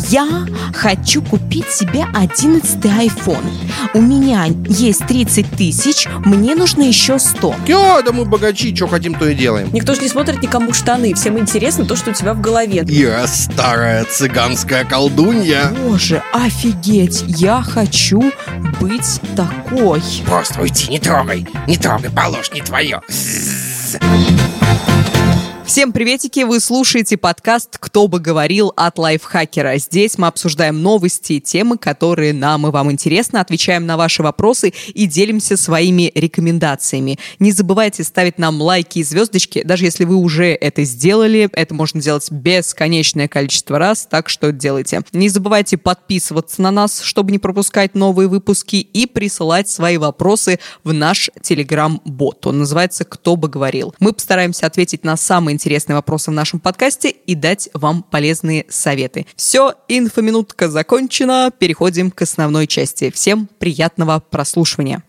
Я хочу купить себе 11-й iPhone. У меня есть 30 тысяч, мне нужно еще 100. Да мы богачи, что хотим, то и делаем. Никто же не смотрит никому штаны. Всем интересно то, что у тебя в голове. Я старая цыганская колдунья. Боже, офигеть, я хочу быть такой. Просто уйти, не трогай, положь, не твое. Всем приветики, вы слушаете подкаст «Кто бы говорил» от Лайфхакера. Здесь мы обсуждаем новости и темы, которые нам и вам интересны, отвечаем на ваши вопросы и делимся своими рекомендациями. Не забывайте ставить нам лайки и звездочки, даже если вы уже это сделали. Это можно делать бесконечное количество раз, так что делайте. Не забывайте подписываться на нас, чтобы не пропускать новые выпуски, и присылать свои вопросы в наш телеграм-бот. Он называется «Кто бы говорил». Мы постараемся ответить на самые интересные вопросы в нашем подкасте и дать вам полезные советы. Все, инфоминутка закончена. Переходим к основной части. Всем приятного прослушивания.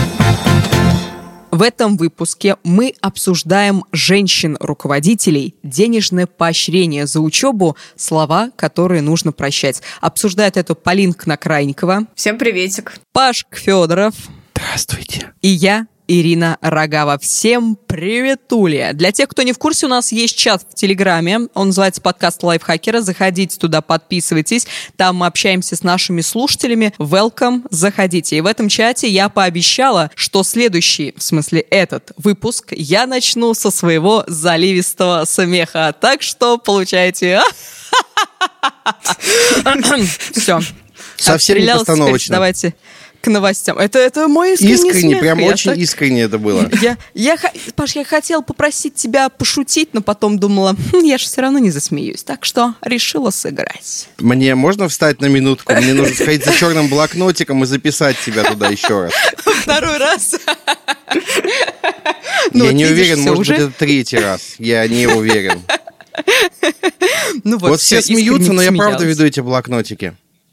В этом выпуске мы обсуждаем женщин-руководителей, денежное поощрение за учебу, слова, которые нужно прощать. Обсуждает это Полинка Накрайникова. Всем приветик. Пашка Федоров. Здравствуйте. И я, Ирина Рогава. Всем приветули! Для тех, кто не в курсе, у нас есть чат в Телеграме. Он называется «Подкаст Лайфхакера». Заходите туда, подписывайтесь. Там мы общаемся с нашими слушателями. Welcome, заходите. И в этом чате я пообещала, что следующий, в смысле этот выпуск, я начну со своего заливистого смеха. Так что получайте... Все. Совсем не постановочно. Давайте к новостям. Это мой искренний смех. Прям очень искренне это было. Паш, я хотела попросить тебя пошутить, но потом думала, я же все равно не засмеюсь, так что решила сыграть. Мне можно встать на минутку? Мне нужно сходить за черным блокнотиком и записать тебя туда еще раз. Второй раз. Я не уверен, может быть, это третий раз. Я не уверен. Вот все смеются, но я правда веду эти блокнотики.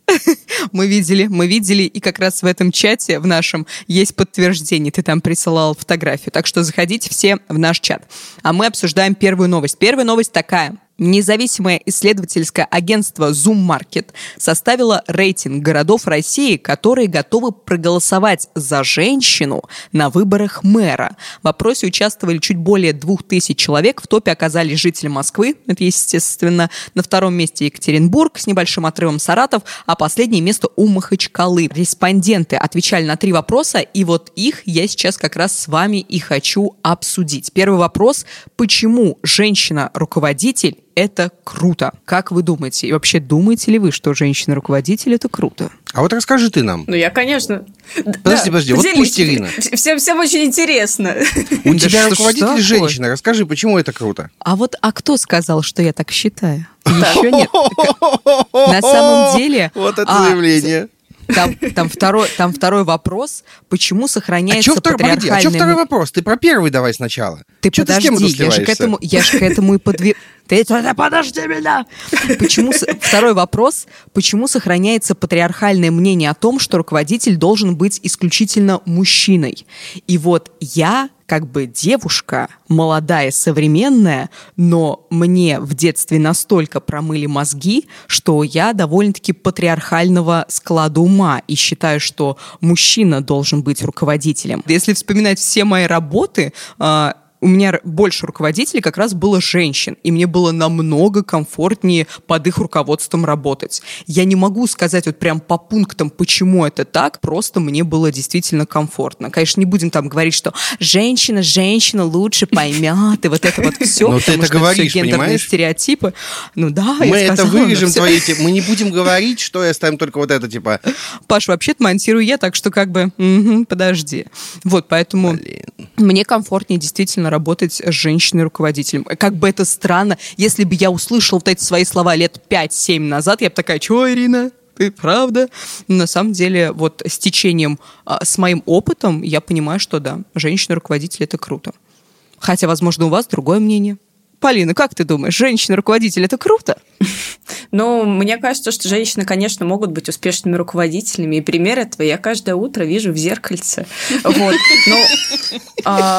Мы видели, и как раз в этом чате, в нашем, есть подтверждение. Ты там присылал фотографию. Так что заходите все в наш чат. А мы обсуждаем первую новость. Первая новость такая. Независимое исследовательское агентство Zoom Market составило рейтинг городов России, которые готовы проголосовать за женщину на выборах мэра. В опросе участвовали чуть более 2000 человек. В топе оказались жители Москвы, это естественно. На втором месте Екатеринбург, с небольшим отрывом Саратов, а последнее место у Махачкалы. Респонденты отвечали на 3 вопроса, и вот их я сейчас как раз с вами и хочу обсудить. Первый вопрос. Почему женщина-руководитель это круто? Как вы думаете? И вообще, думаете ли вы, что женщина-руководитель это круто? А вот расскажи ты нам. Ну, я, конечно. Подожди, вот пусть Ирина. Всем очень интересно. У тебя руководитель женщина. Расскажи, почему это круто? А кто сказал, что я так считаю? Еще нет. На самом деле... Вот это заявление. Там второй вопрос, почему сохраняется патриархальный... А что второй вопрос? Ты про первый давай сначала. Ты подожди, я же к этому и подведу. Ты подожди меня! Второй вопрос, почему сохраняется патриархальное мнение о том, что руководитель должен быть исключительно мужчиной? И вот я, как бы девушка, молодая, современная, но мне в детстве настолько промыли мозги, что я довольно-таки патриархального склада ума и считаю, что мужчина должен быть руководителем. Если вспоминать все мои работы, у меня больше руководителей как раз было женщин, и мне было намного комфортнее под их руководством работать. Я не могу сказать вот прям по пунктам, почему это так, просто мне было действительно комфортно. Конечно, не будем там говорить, что женщина лучше поймет, и вот это вот все, но потому ты это что говоришь, все гендерные понимаешь? стереотипы. Ну да, мы я сказала, это вырежем, мы не будем говорить, что я оставим только вот это, типа... Паш, вообще-то монтирую я, так что как бы, подожди. Вот, поэтому мне комфортнее действительно работать с женщиной-руководителем. Как бы это странно, если бы я услышала вот эти свои слова лет 5-7 назад, я бы такая, чё, Ирина? Ты правда? Но на самом деле, вот с течением, с моим опытом, я понимаю, что да, женщина-руководитель – это круто. Хотя, возможно, у вас другое мнение. Полина, как ты думаешь, женщина-руководитель – это круто? Ну, мне кажется, что женщины, конечно, могут быть успешными руководителями, и пример этого я каждое утро вижу в зеркальце. Вот.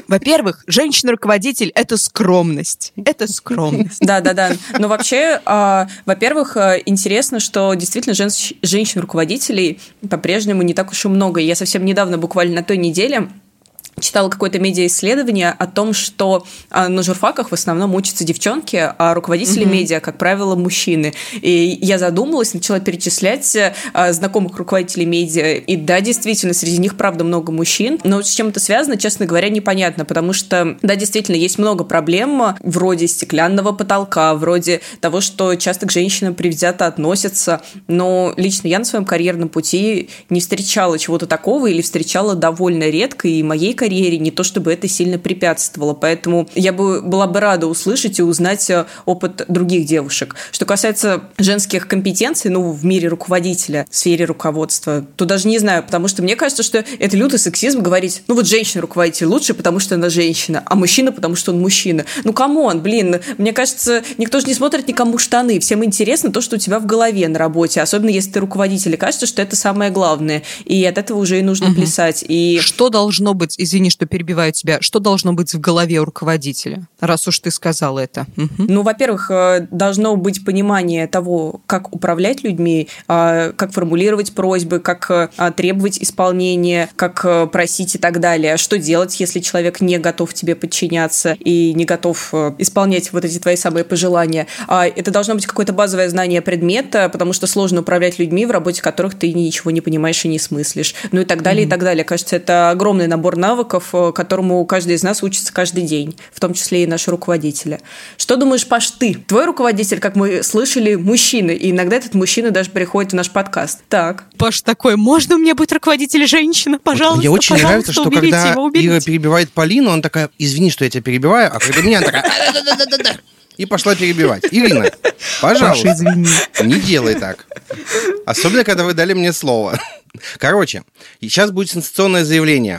Во-первых, женщина-руководитель – это скромность. Это скромность. Да. Но вообще, во-первых, интересно, что действительно женщин-руководителей по-прежнему не так уж и много. Я совсем недавно, буквально на той неделе, читала какое-то медиа-исследование о том, что на журфаках в основном учатся девчонки, а руководители медиа, как правило, мужчины. И я задумалась, начала перечислять знакомых руководителей медиа. И да, действительно, среди них, правда, много мужчин. Но с чем это связано, честно говоря, непонятно. Потому что, да, действительно, есть много проблем вроде стеклянного потолка, вроде того, что часто к женщинам предвзято относятся. Но лично я на своем карьерном пути не встречала чего-то такого или встречала довольно редко, и моей карьере не то чтобы это сильно препятствовало. Поэтому я была бы рада услышать и узнать опыт других девушек. Что касается женских компетенций, в мире руководителя, в сфере руководства, то даже не знаю, потому что мне кажется, что это лютый сексизм говорить, женщина-руководитель лучше, потому что она женщина, а мужчина, потому что он мужчина. Камон, мне кажется, никто же не смотрит никому штаны. Всем интересно то, что у тебя в голове на работе, особенно если ты руководитель, и кажется, что это самое главное. И от этого уже и нужно плясать. И что должно быть, извини, что перебиваю тебя, что должно быть в голове у руководителя, раз уж ты сказала это? Во-первых, должно быть понимание того, как управлять людьми, как формулировать просьбы, как требовать исполнения, как просить и так далее. Что делать, если человек не готов тебе подчиняться и не готов исполнять вот эти твои самые пожелания. Это должно быть какое-то базовое знание предмета, потому что сложно управлять людьми, в работе которых ты ничего не понимаешь и не смыслишь. И так далее, и так далее. Кажется, это огромный набор навыков, которому каждый из нас учится каждый день, в том числе и наши руководители. Что думаешь, Паш, ты? Твой руководитель, как мы слышали, мужчина, и иногда этот мужчина даже приходит в наш подкаст. Так. Паш такой, можно мне быть руководитель женщина? Пожалуйста, мне очень нравится, что когда Ира перебивает Полину, она такая, извини, что я тебя перебиваю, а когда меня, она такая, да-да-да-да-да. И пошла перебивать. Ирина, пожалуйста, Паша, извини. Не делай так. Особенно, когда вы дали мне слово. Короче, сейчас будет сенсационное заявление.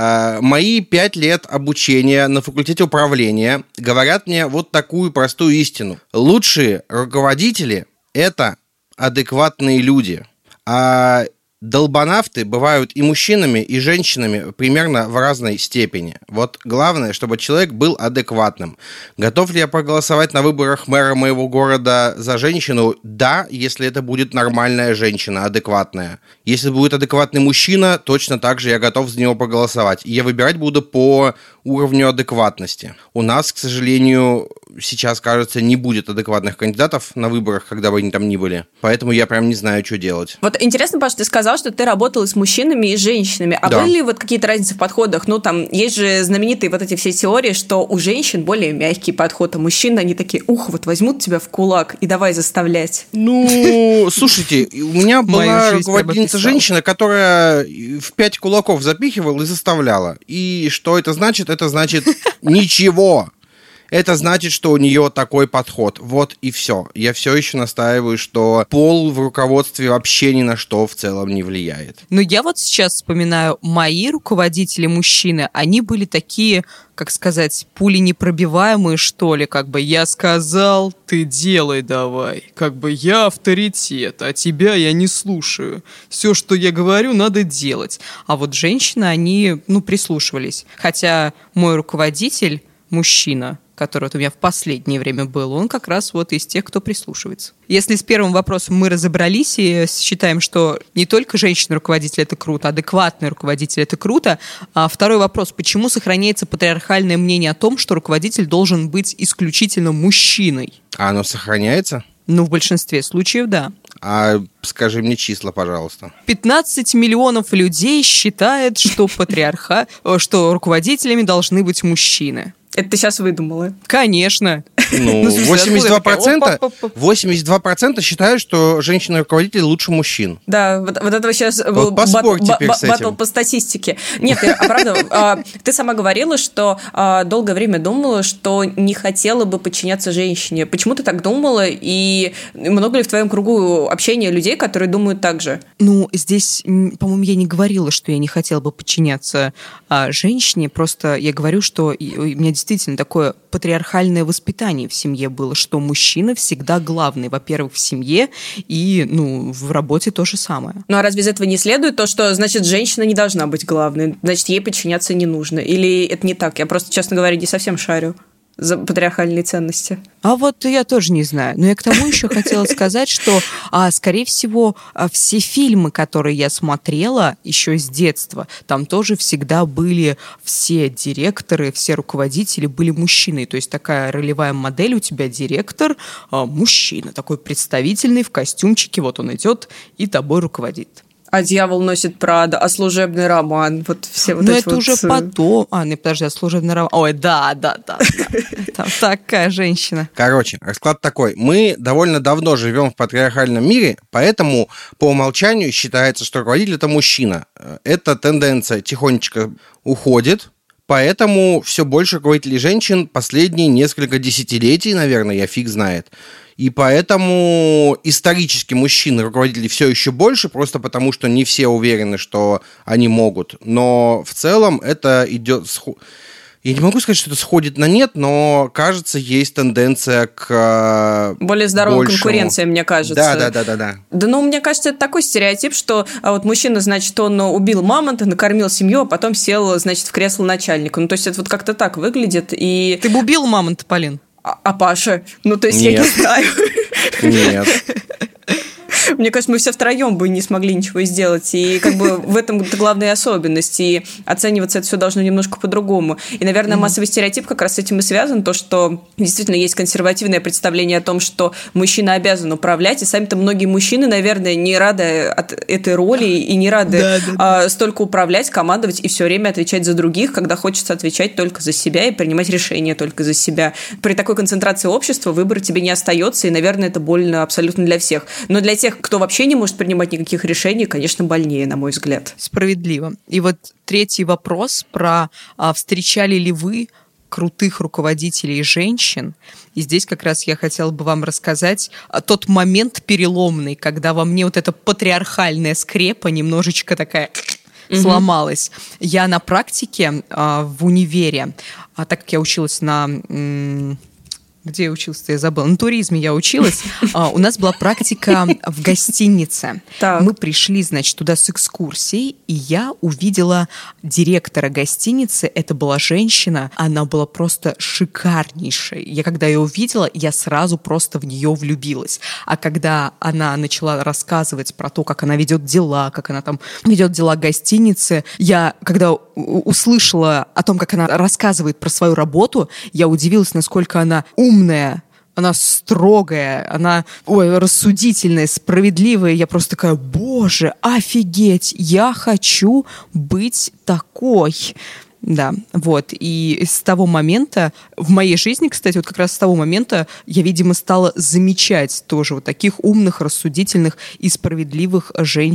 Мои 5 лет обучения на факультете управления говорят мне вот такую простую истину. Лучшие руководители – это адекватные люди. А долбанавты бывают и мужчинами, и женщинами примерно в разной степени. Вот главное, чтобы человек был адекватным. Готов ли я проголосовать на выборах мэра моего города за женщину? Да, если это будет нормальная женщина, адекватная. Если будет адекватный мужчина, точно так же я готов за него проголосовать. И я выбирать буду по уровню адекватности. У нас, к сожалению, сейчас, кажется, не будет адекватных кандидатов на выборах, когда бы они там ни были. Поэтому я прям не знаю, что делать. Вот интересно, Паш, ты сказал, что ты работал и с мужчинами, и с женщинами. А были ли вот какие-то разницы в подходах? Есть же знаменитые вот эти все теории, что у женщин более мягкий подход, а мужчин, они такие, вот возьмут тебя в кулак и давай заставлять. Слушайте, у меня была руководительница женщина, которая в 5 кулаков запихивала и заставляла. И что это значит? Это значит ничего. Это значит, что у нее такой подход. Вот и все. Я все еще настаиваю, что пол в руководстве вообще ни на что в целом не влияет. Я вот сейчас вспоминаю, мои руководители мужчины, они были такие, как сказать, пуленепробиваемые, что ли. Я сказал, ты делай давай. Я авторитет, а тебя я не слушаю. Все, что я говорю, надо делать. А вот женщины, они, прислушивались. Хотя мой руководитель, мужчина, который вот у меня в последнее время был, он как раз вот из тех, кто прислушивается. Если с первым вопросом мы разобрались и считаем, что не только женщина-руководитель – это круто, адекватный руководитель – это круто, а второй вопрос – почему сохраняется патриархальное мнение о том, что руководитель должен быть исключительно мужчиной? А оно сохраняется? В большинстве случаев, да. А скажи мне числа, пожалуйста. 15 миллионов людей считают, что что руководителями должны быть мужчины. Это ты сейчас выдумала? Конечно. 82% считают, что женщины-руководители лучше мужчин. Да, вот этого сейчас был баттл по статистике. Нет, правда, ты сама говорила, что долгое время думала, что не хотела бы подчиняться женщине. Почему ты так думала? И много ли в твоем кругу общения людей, которые думают так же? Здесь, по-моему, я не говорила, что я не хотела бы подчиняться женщине. Просто я говорю, что у меня действительно такое патриархальное воспитание воспитание в семье было, что мужчина всегда главный, во-первых, в семье и, в работе то же самое. Ну, а разве из этого не следует то, что, значит, женщина не должна быть главной, значит, ей подчиняться не нужно? Или это не так? Я просто, честно говоря, не совсем шарю за патриархальные ценности. А вот я тоже не знаю. Но я к тому еще хотела сказать, что, скорее всего, все фильмы, которые я смотрела еще с детства, там тоже всегда были все директоры, все руководители были мужчины. То есть такая ролевая модель у тебя директор, мужчина, такой представительный в костюмчике, вот он идет и тобой руководит. А «Дьявол носит Прада», а «Служебный роман», вот все вот эти вот... Но это уже потом... подожди, а «Служебный роман»... Ой, да. Там такая женщина. Короче, расклад такой. Мы довольно давно живем в патриархальном мире, поэтому по умолчанию считается, что руководитель – это мужчина. Эта тенденция тихонечко уходит, поэтому все больше руководителей женщин последние несколько десятилетий, наверное, я фиг знает. И поэтому исторически мужчин руководителей все еще больше, просто потому что не все уверены, что они могут. Но в целом это идет... Я не могу сказать, что это сходит на нет, но, кажется, есть тенденция к более здоровой конкуренции, мне кажется. Да. Да, мне кажется, это такой стереотип, что вот мужчина, значит, он убил мамонта, накормил семью, а потом сел, значит, в кресло начальника. Ну, то есть это вот как-то так выглядит. И... Ты бы убил мамонта, Полин? А Паша? Ну, то есть нет. Я не знаю. Нет. Мне кажется, мы все втроем бы не смогли ничего сделать. И как бы в этом главная особенность. И оцениваться это все должно немножко по-другому. И, наверное, массовый стереотип как раз с этим и связан. То, что действительно есть консервативное представление о том, что мужчина обязан управлять. И сами-то многие мужчины, наверное, не рады от этой роли и не рады столько управлять, командовать и все время отвечать за других, когда хочется отвечать только за себя и принимать решения только за себя. При такой концентрации общества выбора тебе не остается. И, наверное, это больно абсолютно для всех. Но для тех, кто вообще не может принимать никаких решений, конечно, больнее, на мой взгляд. Справедливо. И вот третий вопрос про встречали ли вы крутых руководителей женщин. И здесь как раз я хотела бы вам рассказать тот момент переломный, когда во мне вот эта патриархальная скрепа немножечко такая сломалась. Я на практике в универе, так как я училась на... Где я училась-то? Я забыла. На туризме я училась. У нас была практика в гостинице. Так. Мы пришли, значит, туда с экскурсией, и я увидела директора гостиницы. Это была женщина. Она была просто шикарнейшей. Я когда ее увидела, я сразу просто в нее влюбилась. А когда она начала рассказывать про то, как она ведет дела, как она там ведет дела гостиницы, я, когда услышала о том, как она рассказывает про свою работу, я удивилась, насколько она умная, она строгая, она рассудительная, справедливая. Я просто такая, боже, офигеть, я хочу быть такой. Да, вот. И с того момента, в моей жизни, кстати, вот как раз с того момента я, видимо, стала замечать тоже вот таких умных, рассудительных и справедливых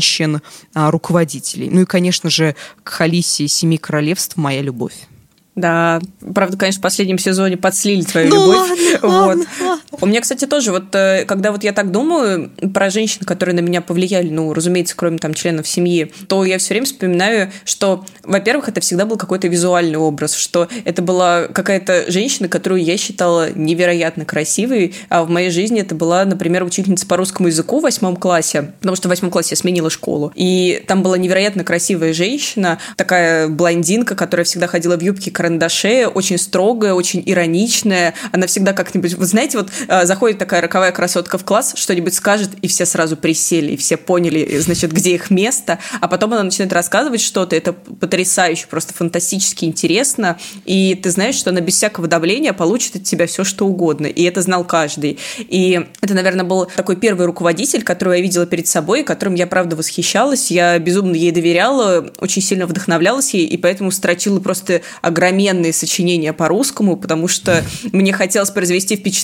женщин-руководителей. Ну и, конечно же, к Халисе «Семи королевств» моя любовь. Да, правда, конечно, в последнем сезоне подслили твою любовь. Ладно. У меня, кстати, тоже, вот когда вот я так думаю про женщин, которые на меня повлияли, ну, разумеется, кроме там членов семьи, то я все время вспоминаю, что, во-первых, это всегда был какой-то визуальный образ, что это была какая-то женщина, которую я считала невероятно красивой, а в моей жизни это была, например, учительница по русскому языку в 8 классе, потому что в 8 классе я сменила школу, и там была невероятно красивая женщина, такая блондинка, которая всегда ходила в юбке карандаше, очень строгая, очень ироничная. Она всегда как-нибудь... Вы знаете, вот заходит такая роковая красотка в класс, что-нибудь скажет, и все сразу присели, и все поняли, значит, где их место. А потом она начинает рассказывать что-то. Это потрясающе, просто фантастически интересно. И ты знаешь, что она без всякого давления получит от тебя все, что угодно. И это знал каждый. И это, наверное, был такой первый руководитель, которого я видела перед собой, которым я, правда, восхищалась. Я безумно ей доверяла, очень сильно вдохновлялась ей, и поэтому строчила просто огроменные сочинения по-русскому, потому что мне хотелось произвести впечатление,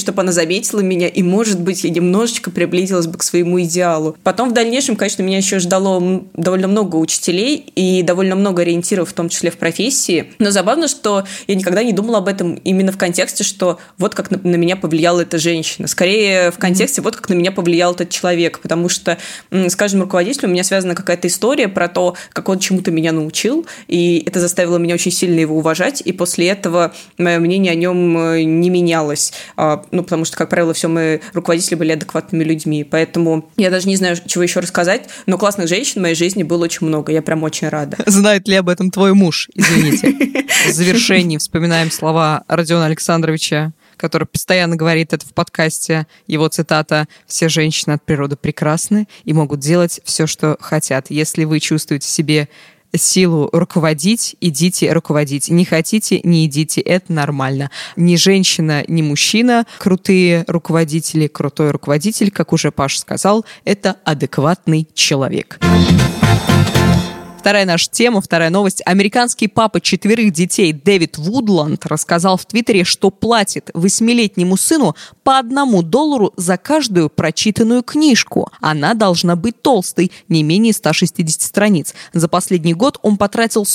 чтобы она заметила меня, и, может быть, я немножечко приблизилась бы к своему идеалу. Потом в дальнейшем, конечно, меня еще ждало довольно много учителей и довольно много ориентиров, в том числе в профессии. Но забавно, что я никогда не думала об этом именно в контексте, что вот как на меня повлияла эта женщина. Скорее в контексте вот как на меня повлиял этот человек, потому что с каждым руководителем у меня связана какая-то история про то, как он чему-то меня научил, и это заставило меня очень сильно его уважать, и после этого мое мнение о нем не менялось. Потому что, как правило, все мои руководители были адекватными людьми, поэтому я даже не знаю, чего еще рассказать, но классных женщин в моей жизни было очень много, я прям очень рада. Знает ли об этом твой муж? Извините. В завершении вспоминаем слова Родиона Александровича, который постоянно говорит это в подкасте. Его цитата: «Все женщины от природы прекрасны и могут делать все, что хотят. Если вы чувствуете в себе силу руководить, идите руководить. Не хотите, не идите, это нормально». Ни женщина, ни мужчина крутые руководители. Крутой руководитель, как уже Паша сказал, это адекватный человек. Вторая наша тема, вторая новость. Американский папа 4 детей Дэвид Вудланд рассказал в Твиттере, что платит 8-летнему сыну по $1 за каждую прочитанную книжку. Она должна быть толстой, не менее 160 страниц. За последний год он потратил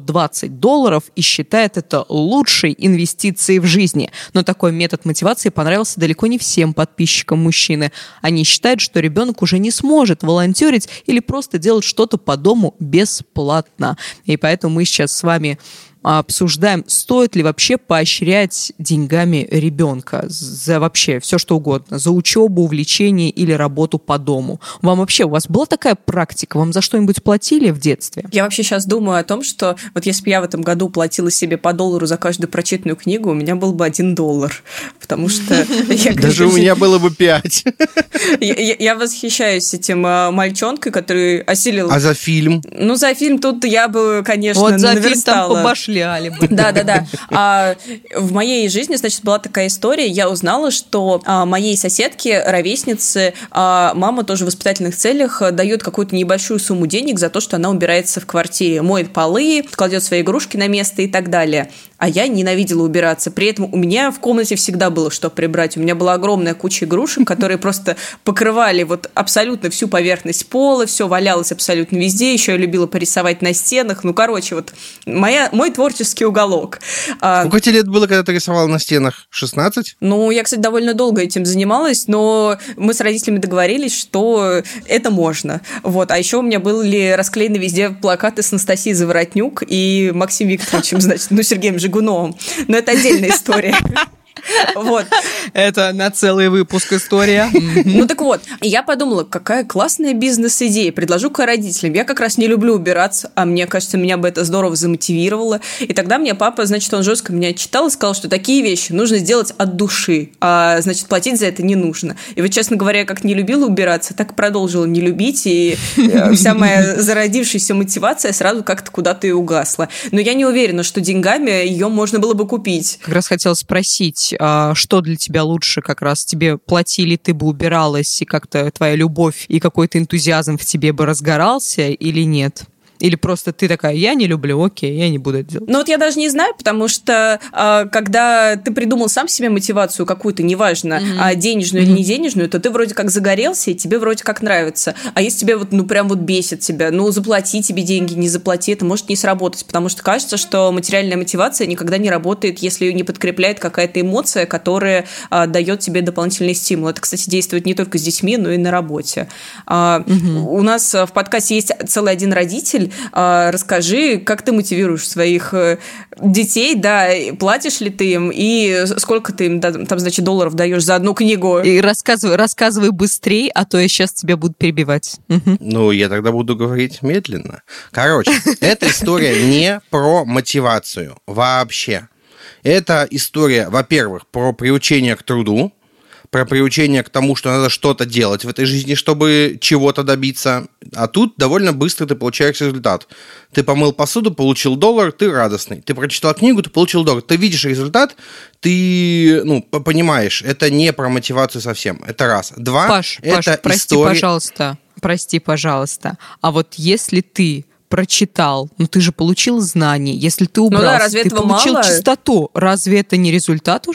$120 и считает это лучшей инвестицией в жизни. Но такой метод мотивации понравился далеко не всем подписчикам мужчины. Они считают, что ребенок уже не сможет волонтерить или просто делать что-то по дому бесплатно. И поэтому мы сейчас с вами обсуждаем, стоит ли вообще поощрять деньгами ребенка за вообще все, что угодно, за учебу, увлечение или работу по дому. У вас была такая практика? Вам за что-нибудь платили в детстве? Я вообще сейчас думаю о том, что вот если бы я в этом году платила себе по $1 за каждую прочитанную книгу, у меня был бы $1, потому что... Даже у меня было бы 5. Я восхищаюсь этим мальчонкой, который осилил... А за фильм? Ну, за фильм тут я бы, конечно, вот за фильм там побашляли бы. Да. В моей жизни, значит, была такая история. Я узнала, что моей соседке, ровеснице, мама тоже в воспитательных целях дает какую-то небольшую сумму денег за то, что она убирается в квартире, моет полы, кладет свои игрушки на место и так далее. А я ненавидела убираться. При этом у меня в комнате всегда было что прибрать. У меня была огромная куча игрушек, которые просто покрывали вот абсолютно всю поверхность пола, все валялось абсолютно везде. Еще я любила порисовать на стенах. Ну, короче, вот мой творческий уголок. Сколько тебе лет было, когда ты рисовала на стенах? 16? Ну, я, кстати, довольно долго этим занималась, но мы с родителями договорились, что это можно. Вот. А еще у меня были расклеены везде плакаты с Анастасией Заворотнюк и Максимом Викторовичем, значит, Сергеем Жигуновым. Но это отдельная история. Вот. Это на целый выпуск история. Ну так вот, я подумала, какая классная бизнес-идея. Предложу-ка родителям. Я как раз не люблю убираться, а мне кажется, меня бы это здорово замотивировало. И тогда мне папа, значит, он жестко меня отчитал и сказал, что такие вещи нужно сделать от души, а значит, платить за это не нужно. И вот, честно говоря, как не любила убираться, так продолжила не любить, и вся моя зародившаяся мотивация сразу как-то куда-то и угасла. Но я не уверена, что деньгами ее можно было бы купить. Как раз хотела спросить, что для тебя лучше, как раз тебе платили, ты бы убиралась, и как-то твоя любовь и какой-то энтузиазм в тебе бы разгорался или нет? Или просто ты такая, я не люблю, окей, я не буду это делать? Ну вот я даже не знаю, потому что когда ты придумал сам себе мотивацию какую-то, неважно, денежную или не денежную, то ты вроде как загорелся, и тебе вроде как нравится. А если тебе вот, прям вот бесит тебя, заплати тебе деньги, не заплати, это может не сработать, потому что кажется, что материальная мотивация никогда не работает, если ее не подкрепляет какая-то эмоция, которая дает тебе дополнительный стимул. Это, кстати, действует не только с детьми, но и на работе. У нас в подкасте есть целый один родитель. Расскажи, как ты мотивируешь своих детей, да, платишь ли ты им, и сколько ты им, там, значит, $долларов даешь за одну книгу? И рассказывай быстрее, а то я сейчас тебя буду перебивать. Ну, я тогда буду говорить медленно. Короче, эта история не про мотивацию вообще. Это история, во-первых, про приучение к труду, про приучение к тому, что надо что-то делать в этой жизни, чтобы чего-то добиться. А тут довольно быстро ты получаешь результат. Ты помыл посуду, получил $1, ты радостный. Ты прочитал книгу, ты получил $1. Ты видишь результат, ты понимаешь, это не про мотивацию совсем. Это раз. Два, Паш, прости, пожалуйста. А вот если ты прочитал, ты же получил знания, если ты убрался, ты получил чистоту, разве это не результат уже?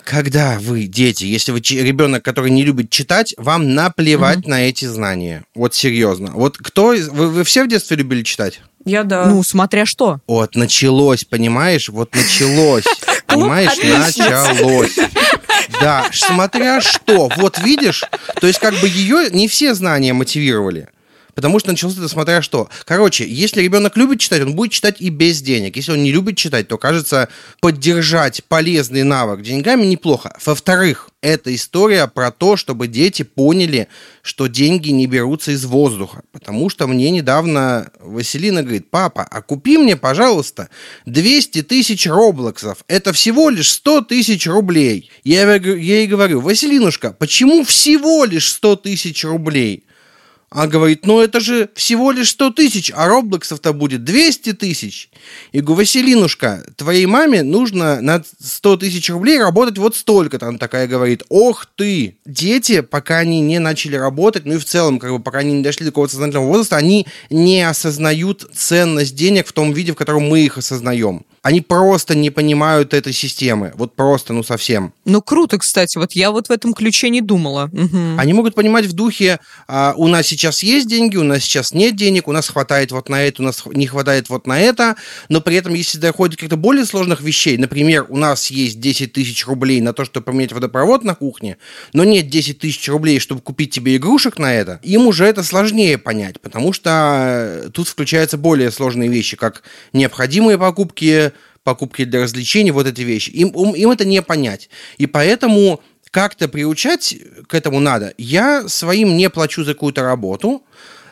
Когда вы, дети, если вы ребенок, который не любит читать, вам наплевать на эти знания. Вот серьезно. Вот вы все в детстве любили читать? Я да. Ну, смотря что. Вот, началось, понимаешь? Вот началось. Понимаешь? Началось. Да, смотря что. Вот видишь? То есть как бы ее не все знания мотивировали. Потому что началось это смотря что. Короче, если ребенок любит читать, он будет читать и без денег. Если он не любит читать, то, кажется, поддержать полезный навык деньгами неплохо. Во-вторых, это история про то, чтобы дети поняли, что деньги не берутся из воздуха. Потому что мне недавно Василина говорит: папа, а купи мне, пожалуйста, 200 тысяч роблоксов. Это всего лишь 100 тысяч рублей. Я ей говорю: Василинушка, почему всего лишь 100 тысяч рублей? А говорит: ну это же всего лишь 100 тысяч, а роблоксов-то будет 200 тысяч. Я говорю: Василинушка, твоей маме нужно на 100 тысяч рублей работать вот столько-то. Она такая говорит: ох ты! Дети, пока они не начали работать, ну и в целом, как бы, пока они не дошли до какого-то сознательного возраста, они не осознают ценность денег в том виде, в котором мы их осознаем. Они просто не понимают этой системы. Вот просто, ну совсем. Ну круто, кстати. Вот я вот в этом ключе не думала. Угу. Они могут понимать в духе: у нас сейчас есть деньги, у нас сейчас нет денег, у нас хватает вот на это, у нас не хватает вот на это. Но при этом, если доходит до каких-то более сложных вещей, например, у нас есть 10 тысяч рублей на то, чтобы поменять водопровод на кухне, но нет 10 тысяч рублей, чтобы купить тебе игрушек на это, им уже это сложнее понять, потому что тут включаются более сложные вещи, как необходимые покупки для развлечений, вот эти вещи. Им это не понять. И поэтому как-то приучать к этому надо. Я своим не плачу за какую-то работу,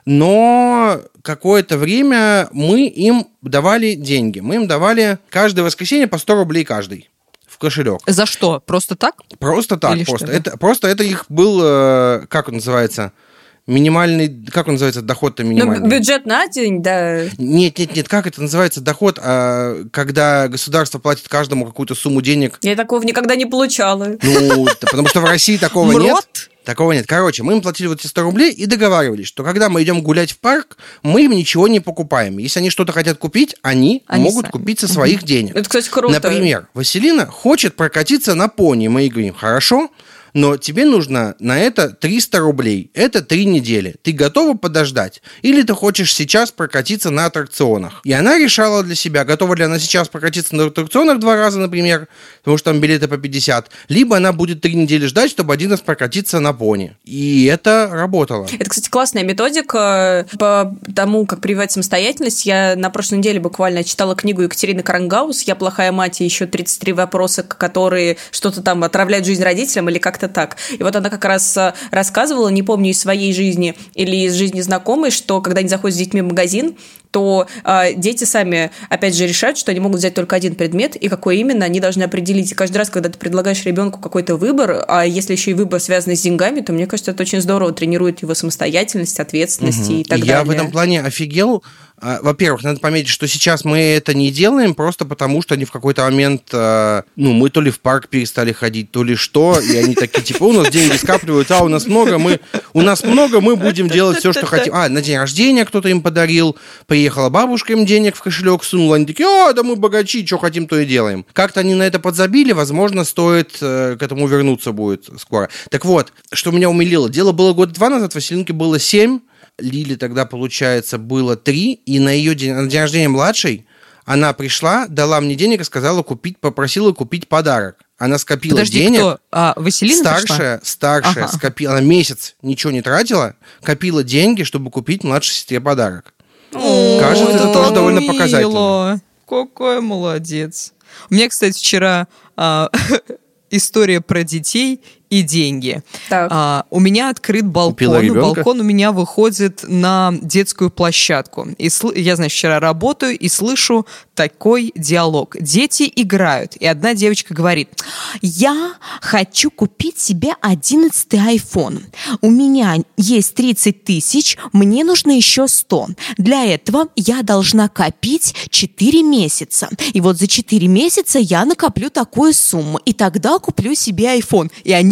но какое-то время мы им давали деньги. Мы им давали каждое воскресенье по 100 рублей каждый в кошелек. За что? Просто так? Просто так. Или просто это их был, как он называется... Минимальный, как он называется, доход-то минимальный? Ну, бюджет на день, да. Нет, как это называется доход, когда государство платит каждому какую-то сумму денег? Я такого никогда не получала. Ну, потому что в России такого нет. Такого нет. Короче, мы им платили вот эти 100 рублей и договаривались, что когда мы идем гулять в парк, мы им ничего не покупаем. Если они что-то хотят купить, они могут купить со своих денег. Это, кстати, круто. Например, Василина хочет прокатиться на пони. Мы ей говорим: хорошо, но тебе нужно на это 300 рублей. Это 3 недели. Ты готова подождать? Или ты хочешь сейчас прокатиться на аттракционах? И она решала для себя, готова ли она сейчас прокатиться на аттракционах 2 раза, например, потому что там билеты по 50, либо она будет 3 недели ждать, чтобы один раз прокатиться на пони. И это работало. Это, кстати, классная методика по тому, как прививать самостоятельность. Я на прошлой неделе буквально читала книгу Екатерины Крангаус «Я плохая мать» и еще 33 вопроса, которые что-то там отравляют жизнь родителям или как-то так. И вот она как раз рассказывала, не помню, из своей жизни или из жизни знакомой, что когда они заходят с детьми в магазин, то дети сами, опять же, решают, что они могут взять только один предмет, и какой именно они должны определить. И каждый раз, когда ты предлагаешь ребенку какой-то выбор, а если еще и выбор связанный с деньгами, то, мне кажется, это очень здорово тренирует его самостоятельность, ответственность и так далее. Я в этом плане офигел. Во-первых, надо пометить, что сейчас мы это не делаем просто потому, что они в какой-то момент, мы то ли в парк перестали ходить, то ли что, и они такие, типа, у нас деньги скапливаются, у нас много, мы будем делать все, что хотим. На день рождения кто-то им подарил, приехала бабушка, им денег в кошелек сунула, они такие: да мы богачи, что хотим, то и делаем. Как-то они на это подзабили, возможно, стоит к этому вернуться будет скоро. Так вот, что меня умилило, дело было 2 года назад, Василинке было 7, Лиле тогда, получается, было 3, и на день рождения младшей она пришла, дала мне денег и попросила купить подарок. Она скопила денег. Кто? Василина старшая скопила, она месяц ничего не тратила, копила деньги, чтобы купить младшей сестре подарок. Кажется, это тоже довольно показательно. Какой молодец. У меня, кстати, вчера история про детей и деньги. У меня открыт балкон. Балкон у меня выходит на детскую площадку. И я, значит, вчера работаю и слышу такой диалог. Дети играют. И одна девочка говорит: я хочу купить себе 11-й iPhone. У меня есть 30 тысяч, мне нужно еще 100. Для этого я должна копить 4 месяца. И вот за 4 месяца я накоплю такую сумму. И тогда куплю себе iPhone. И они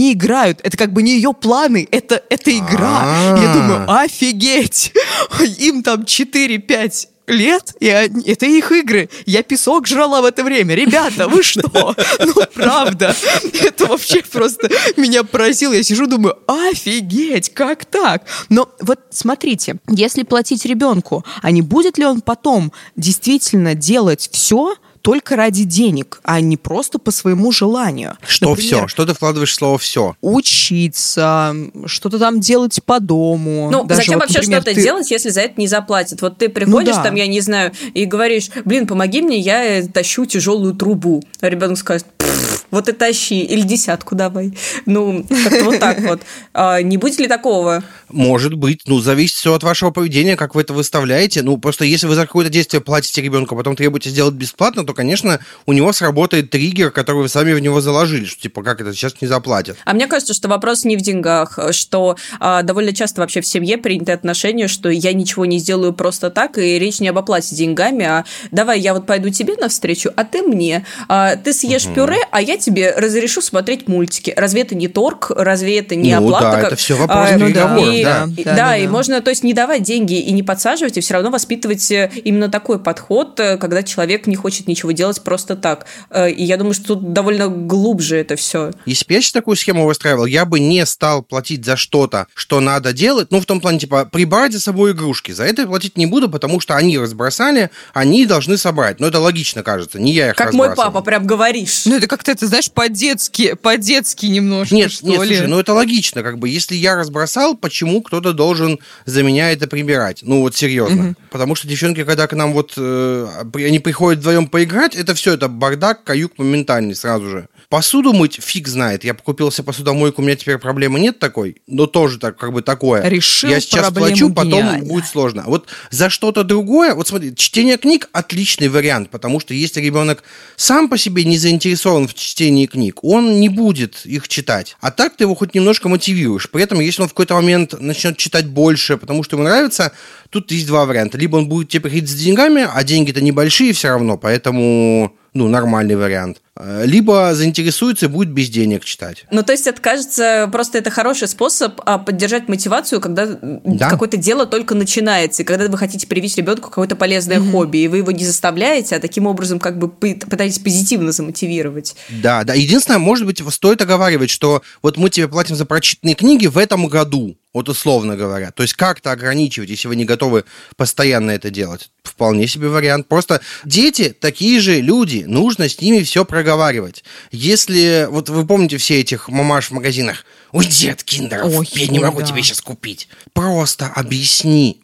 они играют. Это как бы не ее планы, это игра. Я думаю, офигеть! Им там 4-5 лет, и это их игры. Я песок жрала в это время. Ребята, вы что? Ну, правда. Это вообще просто меня поразило. Я сижу, думаю, офигеть, как так? Но вот смотрите, если платить ребенку, а не будет ли он потом действительно делать все только ради денег, а не просто по своему желанию? Что все? Что ты вкладываешь в слово «все»? Учиться, что-то там делать по дому. Ну, даже зачем вот, вообще например, что-то делать, если за это не заплатят? Вот ты приходишь там, я не знаю, и говоришь, помоги мне, я тащу тяжелую трубу. А ребенок скажет, вот и тащи, или 10 давай. Ну, как-то вот так вот. Не будет ли такого? Может быть. Ну, зависит все от вашего поведения, как вы это выставляете. Ну, просто если вы за какое-то действие платите ребенку, а потом требуете сделать бесплатно, то, конечно, у него сработает триггер, который вы сами в него заложили, что типа, как это сейчас не заплатят. А мне кажется, что вопрос не в деньгах, что довольно часто вообще в семье принято отношение, что я ничего не сделаю просто так, и речь не об оплате деньгами, а давай я вот пойду тебе навстречу, а ты мне. Ты съешь пюре, а я тебе разрешу смотреть мультики. Разве это не торг? Разве это не оплата? Да, это все вопрос переговоров. Да, и можно, то есть, не давать деньги и не подсаживать, и все равно воспитывать именно такой подход, когда человек не хочет ничего делать просто так. И я думаю, что тут довольно глубже это все. Если бы я сейчас такую схему выстраивал, я бы не стал платить за что-то, что надо делать, ну, в том плане, типа, прибрать за собой игрушки. За это я платить не буду, потому что они разбросали, они должны собрать. Ну, это логично, кажется, не я их разбрасывал. Как мой папа, прям говоришь. Ну, это как-то, ты знаешь, по-детски немножко, нет, что ли? Слушай, ну, это логично, как бы, если я разбросал, почему кто-то должен за меня это прибирать? Ну, вот серьезно. Потому что девчонки, когда к нам вот, они приходят вдвоем поиграть, это все, это бардак, каюк моментальный сразу же. Посуду мыть фиг знает. Я покупил себе посудомойку, у меня теперь проблемы нет такой, но тоже так, как бы такое. Решил я сейчас плачу, потом гениально. Будет сложно. Вот за что-то другое, вот смотри, чтение книг отличный вариант, потому что если ребенок сам по себе не заинтересован в чтении книг, он не будет их читать. А так ты его хоть немножко мотивируешь. При этом, если он в какой-то момент начнет читать больше, потому что ему нравится, тут есть два варианта. Либо он будет тебе приходить с деньгами, а деньги-то небольшие все равно, поэтому... Ну, нормальный вариант. Либо заинтересуется и будет без денег читать. Ну, то есть, это кажется, просто это хороший способ поддержать мотивацию, когда какое-то дело только начинается, и когда вы хотите привить ребенку какое-то полезное хобби, и вы его не заставляете, а таким образом как бы пытаетесь позитивно замотивировать. Да. Единственное, может быть, стоит оговаривать, что вот мы тебе платим за прочитанные книги в этом году, вот условно говоря. То есть как-то ограничивать, если вы не готовы постоянно это делать. Вполне себе вариант. Просто дети такие же люди, нужно с ними все проговаривать. Если, вот вы помните все этих мамаш в магазинах, уйди от киндеров, я не могу тебе сейчас купить. Просто объясни,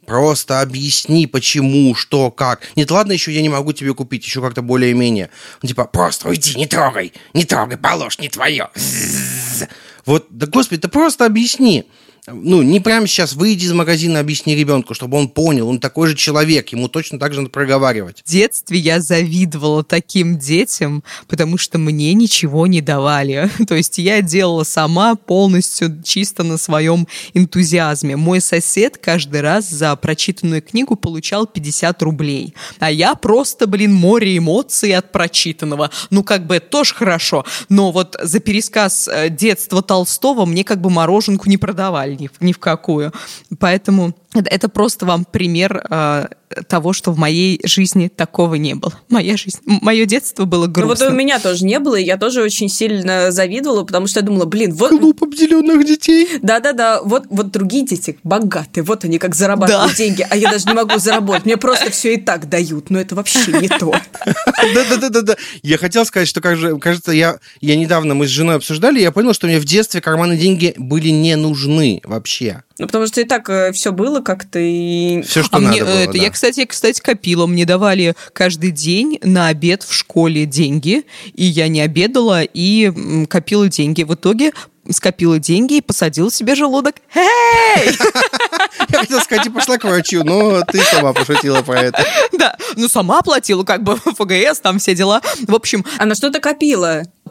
почему, что, как. Нет, ладно, еще я не могу тебе купить, еще как-то более-менее. Ну, типа, просто уйди, не трогай, положь, не твое. Вот, да господи, ты просто объясни. Ну, не прямо сейчас выйди из магазина, объясни ребенку, чтобы он понял, он такой же человек, ему точно так же надо проговаривать. В детстве я завидовала таким детям, потому что мне ничего не давали. То есть я делала сама полностью чисто на своем энтузиазме. Мой сосед каждый раз за прочитанную книгу получал 50 рублей. А я просто, море эмоций от прочитанного. Ну, как бы это тоже хорошо. Но вот за пересказ детства Толстого мне как бы мороженку не продавали. Ни в какую. Поэтому это просто вам пример того, что в моей жизни такого не было. Мое детство было грустно. Ну, вот у меня тоже не было, и я тоже очень сильно завидовала, потому что я думала, вот... Клуб обделенных детей. Да, вот другие дети богатые, вот они как зарабатывают деньги, а я даже не могу заработать, мне просто все и так дают, но это вообще не то. Да. Я хотел сказать, что, кажется, я недавно, мы с женой обсуждали, я понял, что мне в детстве карманные деньги были не нужны вообще. Ну, потому что и так все было как-то и... Все, что надо было, да. Я, кстати, копила. Мне давали каждый день на обед в школе деньги, и я не обедала, и копила деньги. В итоге скопила деньги и посадила себе желудок. Эй! Я хотел сказать, пошла к врачу, но ты сама пошутила про это. Да, сама оплатила, как бы ФГС, там все дела. В общем... А на что ты копила?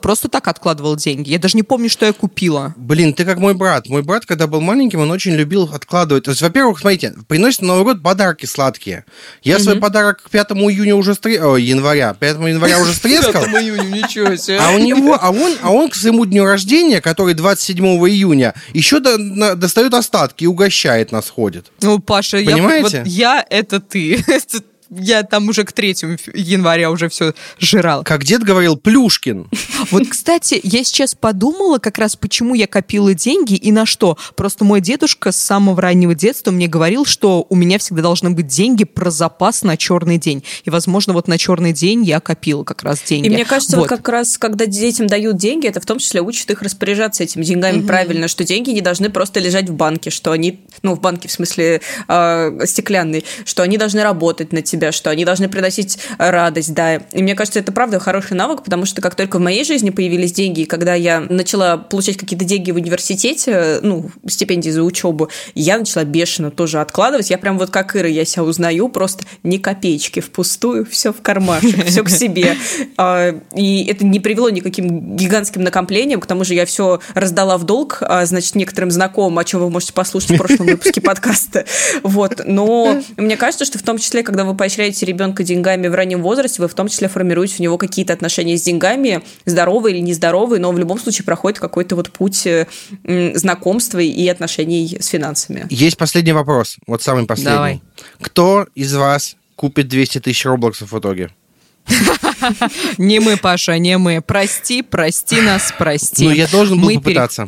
просто так откладывала деньги. Я даже не помню, что я купила. Блин, ты как мой брат. Мой брат, когда был маленьким, он очень любил откладывать. То есть, во-первых, смотрите, приносит на Новый год подарки сладкие. Я свой подарок к 5 января уже стрескал. 5 января уже стрескал. 5 июня, ничего себе. Он к своему дню рождения, который 27 июня, еще достает остатки и угощает нас, ходит. Ну, Паша, понимаете? Я это ты. Я там уже к 3 января уже все жрал. Как дед говорил, Плюшкин. Вот, кстати, я сейчас подумала как раз, почему я копила деньги и на что. Просто мой дедушка с самого раннего детства мне говорил, что у меня всегда должны быть деньги про запас на черный день. И, возможно, вот на черный день я копила как раз деньги. И мне кажется, вот как раз, когда детям дают деньги, это в том числе учат их распоряжаться этими деньгами правильно, что деньги не должны просто лежать в банке, что они, в банке в смысле стеклянной, что они должны работать на тебя, что они должны приносить радость, да. И мне кажется, это правда хороший навык, потому что как только в моей жизни появились деньги, и когда я начала получать какие-то деньги в университете, стипендии за учебу, я начала бешено тоже откладывать. Я прям вот как Ира, я себя узнаю, просто ни копеечки впустую, все в кармашек, все к себе. И это не привело никаким гигантским накоплениям, к тому же я все раздала в долг, значит, некоторым знакомым, о чем вы можете послушать в прошлом выпуске подкаста. Вот. Но мне кажется, что в том числе, когда вы поощряете ребенка деньгами в раннем возрасте, вы в том числе формируете у него какие-то отношения с деньгами, здоровые или нездоровые, но в любом случае проходит какой-то вот путь знакомства и отношений с финансами. Есть последний вопрос, вот самый последний. Давай. Кто из вас купит 200 тысяч роблоксов в итоге? Не мы, Паша, не мы. Прости нас, прости. Я должен был попытаться.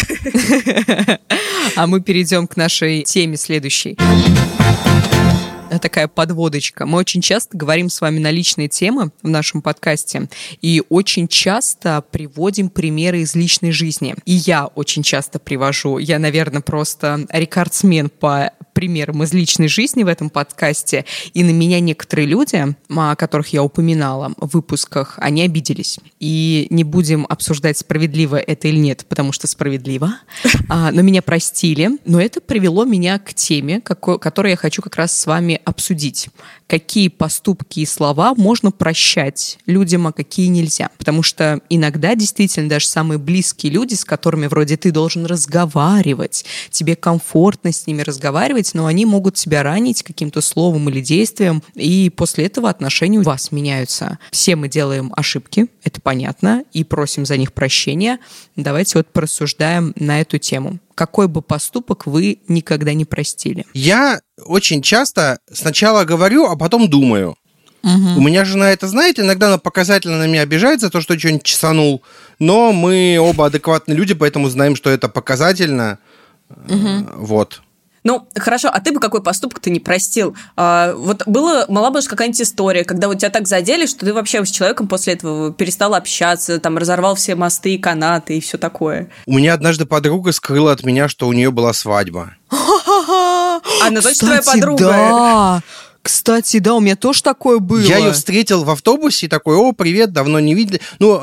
А мы перейдем к нашей теме следующей. Такая подводочка. Мы очень часто говорим с вами на личные темы в нашем подкасте и очень часто приводим примеры из личной жизни. И я очень часто привожу. Я, наверное, просто рекордсмен по примерам из личной жизни в этом подкасте. И на меня некоторые люди, которых я упоминала в выпусках, они обиделись. И не будем обсуждать, справедливо это или нет, потому что справедливо. Но меня простили. Но это привело меня к теме, которую я хочу как раз с вами обсудить. Какие поступки и слова можно прощать людям, а какие нельзя. Потому что иногда действительно даже самые близкие люди, с которыми вроде ты должен разговаривать, тебе комфортно с ними разговаривать, но они могут тебя ранить каким-то словом или действием, и после этого отношения у вас меняются. Все мы делаем ошибки, это понятно, и просим за них прощения. Давайте вот порассуждаем на эту тему. Какой бы поступок вы никогда не простили? Я очень часто сначала говорю, а потом думаю. У меня жена это знает, иногда она показательно на меня обижается, то, что что-нибудь чесанул, но мы оба адекватные люди, поэтому знаем, что это показательно. Вот. Ну, хорошо, а ты бы какой поступок ты не простил? Вот была бы какая-нибудь история, когда вот тебя так задели, что ты вообще с человеком после этого перестал общаться, там, разорвал все мосты и канаты и все такое. У меня однажды подруга скрыла от меня, что у нее была свадьба. Она точно твоя подруга? Да. Кстати, да, у меня тоже такое было. Я ее встретил в автобусе и такой: о, привет, давно не видели.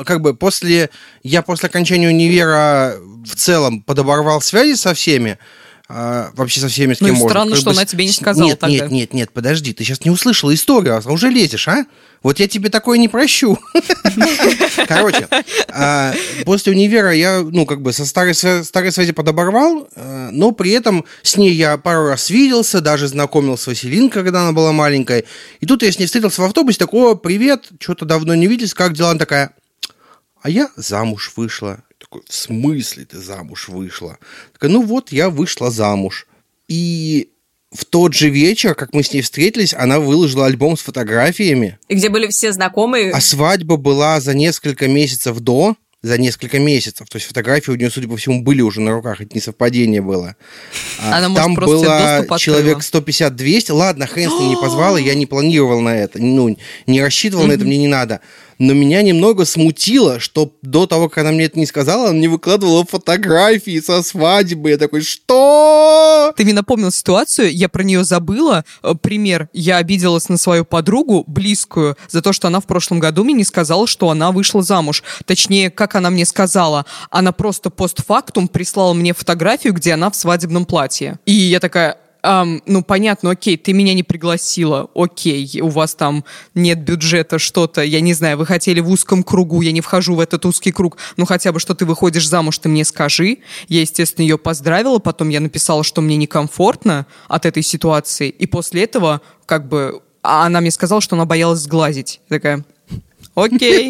Я после окончания универа в целом подоборвал связи со всеми. Вообще со всеми, с кем можно. Странно, что она тебе не сказала тогда. Нет, подожди, ты сейчас не услышала историю, а уже лезешь, а? Вот я тебе такое не прощу. Короче, после универа я, со старой связи подоборвал, но при этом с ней я пару раз виделся, даже знакомился с Василинкой, когда она была маленькой. И тут я с ней встретился в автобусе, такой: о, привет, что-то давно не виделись, как дела? Она такая: а я замуж вышла. Такой: в смысле ты замуж вышла? Такая: я вышла замуж. И в тот же вечер, как мы с ней встретились, она выложила альбом с фотографиями. И где были все знакомые? А свадьба была за несколько месяцев до. За несколько месяцев. То есть фотографии у нее, судя по всему, были уже на руках. Это не совпадение было. Она, там может, было человек 150-200. Ладно, хрен с ней не позвала, я не планировал на это. Не рассчитывал на это, мне не надо. Но меня немного смутило, что до того, как она мне это не сказала, она мне выкладывала фотографии со свадьбы. Я такой: что? Ты мне напомнил ситуацию, я про нее забыла. Пример: я обиделась на свою подругу, близкую, за то, что она в прошлом году мне не сказала, что она вышла замуж. Точнее, как она мне сказала, она просто постфактум прислала мне фотографию, где она в свадебном платье. И я такая: Ну, понятно, окей, ты меня не пригласила, окей, у вас там нет бюджета, что-то, я не знаю, вы хотели в узком кругу, я не вхожу в этот узкий круг, ну, хотя бы, что ты выходишь замуж, ты мне скажи. Я, естественно, ее поздравила, потом я написала, что мне некомфортно от этой ситуации, и после этого, как бы, она мне сказала, что она боялась сглазить. Такая... Окей,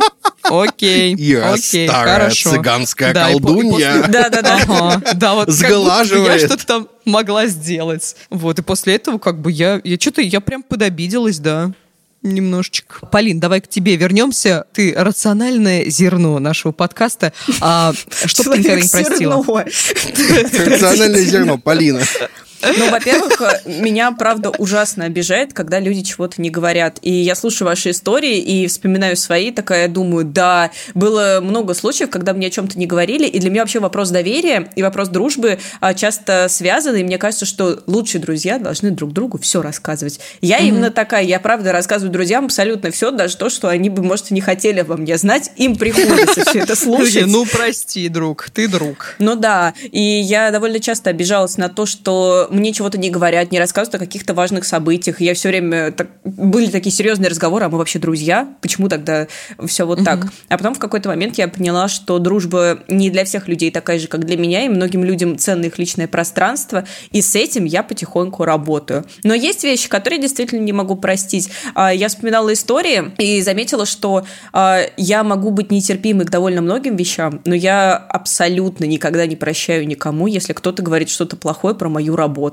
Ира, старая хорошо. цыганская колдунья. Да, вот сглаживает. Я что-то там могла сделать. Вот, и после этого как бы я прям подобиделась, да. Немножечко. Полин, давай к тебе вернемся. Ты рациональное зерно нашего подкаста. Что ты никогда не простила? Рациональное зерно, Полина. Ну, во-первых, меня, правда, ужасно обижает, когда люди чего-то не говорят. И я слушаю ваши истории и вспоминаю свои, такая думаю, да, было много случаев, когда мне о чем-то не говорили, и для меня вообще вопрос доверия и вопрос дружбы часто связаны, и мне кажется, что лучшие друзья должны друг другу все рассказывать. Я именно такая, я, правда, рассказываю друзьям абсолютно все, даже то, что они бы, может, и не хотели обо мне знать, им приходится все это слушать. Ну, прости, друг, ты друг. Ну да, и я довольно часто обижалась на то, что мне чего-то не говорят, не рассказывают о каких-то важных событиях. Я все время... Были такие серьезные разговоры, а мы вообще друзья? Почему тогда все вот так? А потом в какой-то момент я поняла, что дружба не для всех людей такая же, как для меня, и многим людям ценно их личное пространство, и с этим я потихоньку работаю. Но есть вещи, которые действительно не могу простить. Я вспоминала истории и заметила, что я могу быть нетерпимой к довольно многим вещам, но я абсолютно никогда не прощаю никому, если кто-то говорит что-то плохое про мою работу.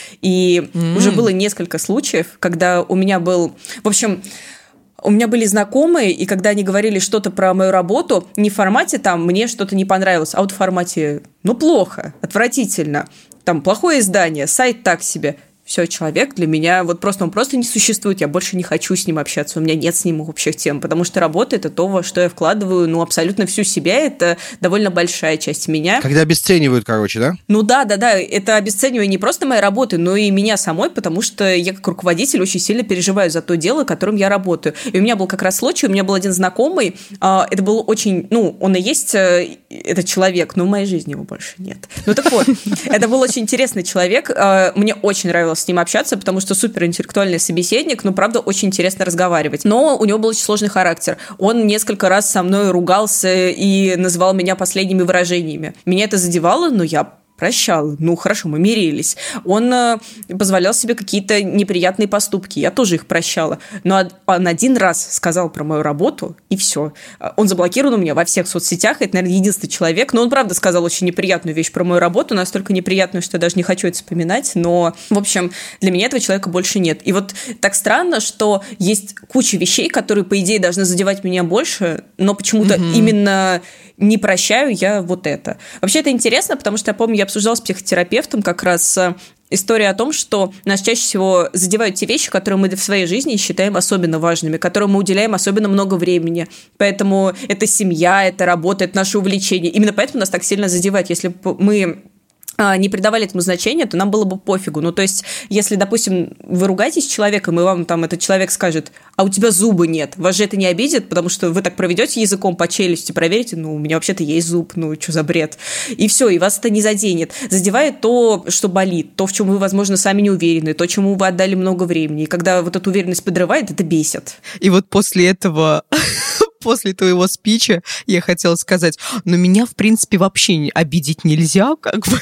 И уже было несколько случаев, когда у меня был... В общем, у меня были знакомые, и когда они говорили что-то про мою работу, не в формате там «мне что-то не понравилось», а вот в формате «ну, плохо, отвратительно», там «плохое издание», «сайт так себе». Все, человек для меня, вот просто он просто не существует, я больше не хочу с ним общаться, у меня нет с ним общих тем, потому что работа – это то, во что я вкладываю, ну, абсолютно всю себя, это довольно большая часть меня. Когда обесценивают, короче, да? Ну да, это обесценивание не просто моей работы, но и меня самой, потому что я как руководитель очень сильно переживаю за то дело, которым я работаю. И у меня был как раз случай, у меня был один знакомый, это был очень, ну, он и есть этот человек, но в моей жизни его больше нет. Ну так вот, это был очень интересный человек, мне очень нравилось с ним общаться, потому что суперинтеллектуальный собеседник, но, правда, очень интересно разговаривать. Но у него был очень сложный характер. Он несколько раз со мной ругался и называл меня последними выражениями. Меня это задевало, но я прощала. Ну, хорошо, мы мирились. Он позволял себе какие-то неприятные поступки. Я тоже их прощала. Но он один раз сказал про мою работу, и все. Он заблокирован у меня во всех соцсетях. Это, наверное, единственный человек. Но он, правда, сказал очень неприятную вещь про мою работу, настолько неприятную, что я даже не хочу это вспоминать. Но, в общем, для меня этого человека больше нет. И вот так странно, что есть куча вещей, которые, по идее, должны задевать меня больше, но почему-то именно не прощаю я вот это. Вообще, это интересно, потому что я помню, я обсуждала с психотерапевтом как раз история о том, что нас чаще всего задевают те вещи, которые мы в своей жизни считаем особенно важными, которым мы уделяем особенно много времени. Поэтому это семья, это работа, это наше увлечение. Именно поэтому нас так сильно задевает. Если бы мы не придавали этому значения, то нам было бы пофигу. Ну, то есть, если, допустим, вы ругаетесь с человеком, и вам там этот человек скажет, а у тебя зуба нет, вас же это не обидит, потому что вы так проведете языком по челюсти, проверите, ну, у меня вообще-то есть зуб, ну, что за бред. И все, и вас это не заденет. Задевает то, что болит, то, в чем вы, возможно, сами не уверены, то, чему вы отдали много времени. И когда вот эту уверенность подрывает, это бесит. И вот после этого... После твоего спича я хотела сказать, но меня, в принципе, вообще обидеть нельзя, как бы.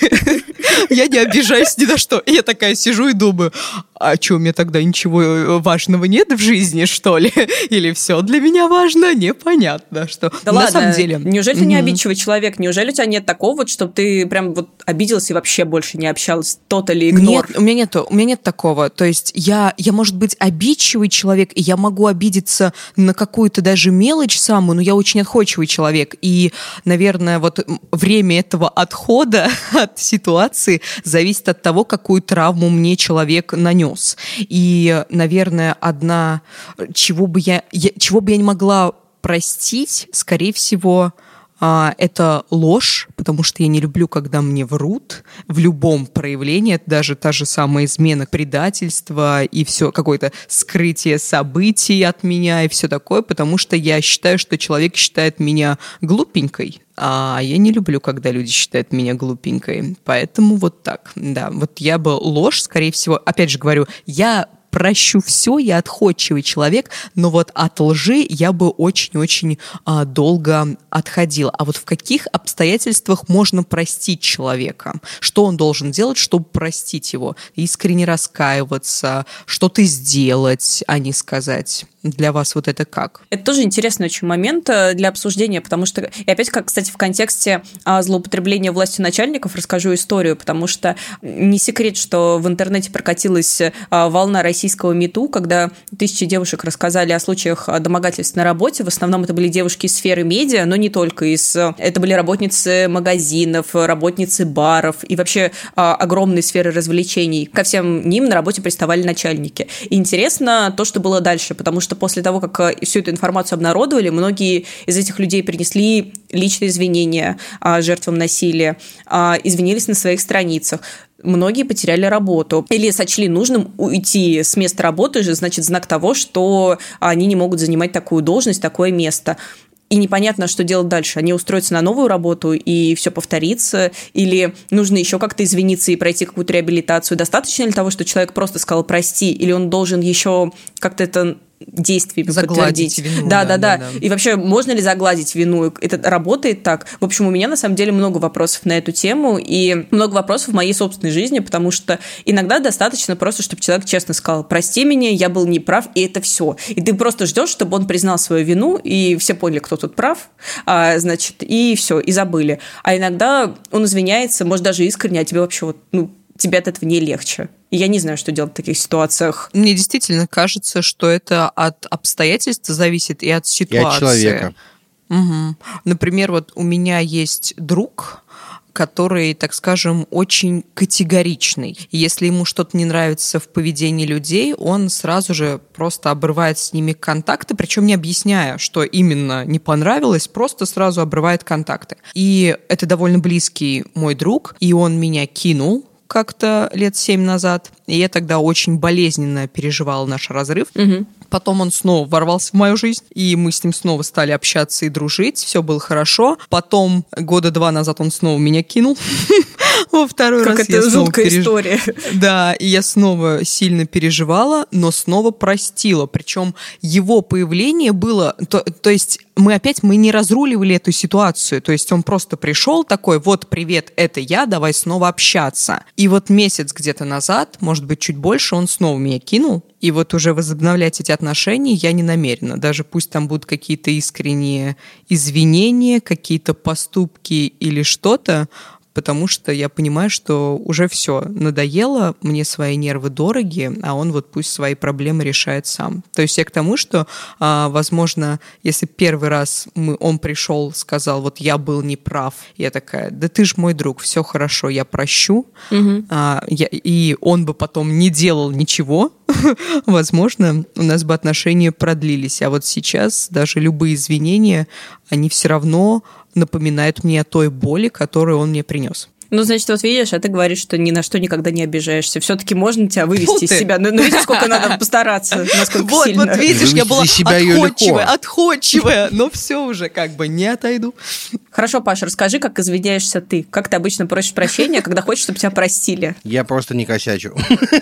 Я не обижаюсь ни на что. И я такая сижу и думаю, а что, у меня тогда ничего важного нет в жизни, что ли? Или все для меня важно? Непонятно, что. Да ладно, на самом деле. Неужели ты не обидчивый человек? Неужели у тебя нет такого, вот, чтобы ты прям вот обиделся и вообще больше не общалась? Тотали игнор? Нет, у меня нет такого. То есть я, может быть, обидчивый человек, и я могу обидеться на какую-то даже мелочь самую, но я очень отходчивый человек. И, наверное, вот время этого отхода от ситуации зависит от того, какую травму мне человек нанес. И, наверное, чего бы я не могла простить, скорее всего, это ложь, потому что я не люблю, когда мне врут в любом проявлении, это даже та же самая измена, предательство и все, какое-то скрытие событий от меня и все такое, потому что я считаю, что человек считает меня глупенькой, А я не люблю, когда люди считают меня глупенькой. Поэтому вот так, да. Вот я бы ложь, скорее всего, опять же говорю, я прощу все, я отходчивый человек, но вот от лжи я бы очень-очень долго отходила. А вот в каких обстоятельствах можно простить человека? Что он должен делать, чтобы простить его? Искренне раскаиваться, что-то сделать, а не сказать. Для вас вот это как? Это тоже интересный очень момент для обсуждения, потому что, и опять, как, кстати, в контексте злоупотребления властью начальников расскажу историю, потому что не секрет, что в интернете прокатилась волна российского МИТУ, когда тысячи девушек рассказали о случаях домогательств на работе. В основном это были девушки из сферы медиа, но не только. Это были работницы магазинов, работницы баров и вообще огромные сферы развлечений. Ко всем ним на работе приставали начальники. И интересно то, что было дальше, потому что после того, как всю эту информацию обнародовали, многие из этих людей принесли личные извинения жертвам насилия, извинились на своих страницах. Многие потеряли работу или сочли нужным уйти с места работы, значит, знак того, что они не могут занимать такую должность, такое место. И непонятно, что делать дальше. Они устроятся на новую работу, и все повторится, или нужно еще как-то извиниться и пройти какую-то реабилитацию. Достаточно ли того, что человек просто сказал «прости», или он должен еще как-то это действие подтвердить. Вину. Да. И вообще, можно ли загладить вину? Это работает так? В общем, у меня на самом деле много вопросов на эту тему, и много вопросов в моей собственной жизни, потому что иногда достаточно просто, чтобы человек честно сказал: прости меня, я был неправ, и это все. И ты просто ждешь, чтобы он признал свою вину, и все поняли, кто тут прав, значит, и все, и забыли. А иногда он извиняется, может, даже искренне, а тебе вообще тебе от этого не легче. И я не знаю, что делать в таких ситуациях. Мне действительно кажется, что это от обстоятельств зависит и от ситуации. И от человека. Угу. Например, вот у меня есть друг, который, так скажем, очень категоричный. Если ему что-то не нравится в поведении людей, он сразу же просто обрывает с ними контакты, причем не объясняя, что именно не понравилось, просто сразу обрывает контакты. И это довольно близкий мой друг, и он меня кинул как-то лет 7 назад, и я тогда очень болезненно переживала наш разрыв. Угу. Потом он снова ворвался в мою жизнь, и мы с ним снова стали общаться и дружить, все было хорошо. Потом 2 года назад он снова меня кинул. Во второй раз. Как это жуткая история. Да, и я снова сильно переживала, но снова простила. Причем его появление было... То есть мы не разруливали эту ситуацию. То есть он просто пришел такой: вот, привет, это я, давай снова общаться. И вот месяц где-то назад, может быть, чуть больше, он снова меня кинул. И вот уже возобновлять эти отношения я не намерена. Даже пусть там будут какие-то искренние извинения, какие-то поступки или что-то, потому что я понимаю, что уже все надоело, мне свои нервы дороги, а он вот пусть свои проблемы решает сам. То есть я к тому, что, возможно, если первый раз он пришел, сказал: вот я был неправ, я такая: да ты ж мой друг, все хорошо, я прощу, и он бы потом не делал ничего, возможно, у нас бы отношения продлились. А вот сейчас даже любые извинения, они все равно напоминают мне о той боли, которую он мне принес. Ну, значит, вот видишь, а ты говоришь, что ни на что никогда не обижаешься. Все-таки можно тебя вывести из себя. Ну, видишь, сколько надо постараться, насколько сильно. Вот видишь, я была отходчивая, но все уже как бы не отойду. Хорошо, Паша, расскажи, как извиняешься ты. Как ты обычно просишь прощения, когда хочешь, чтобы тебя простили? Я просто не косячу.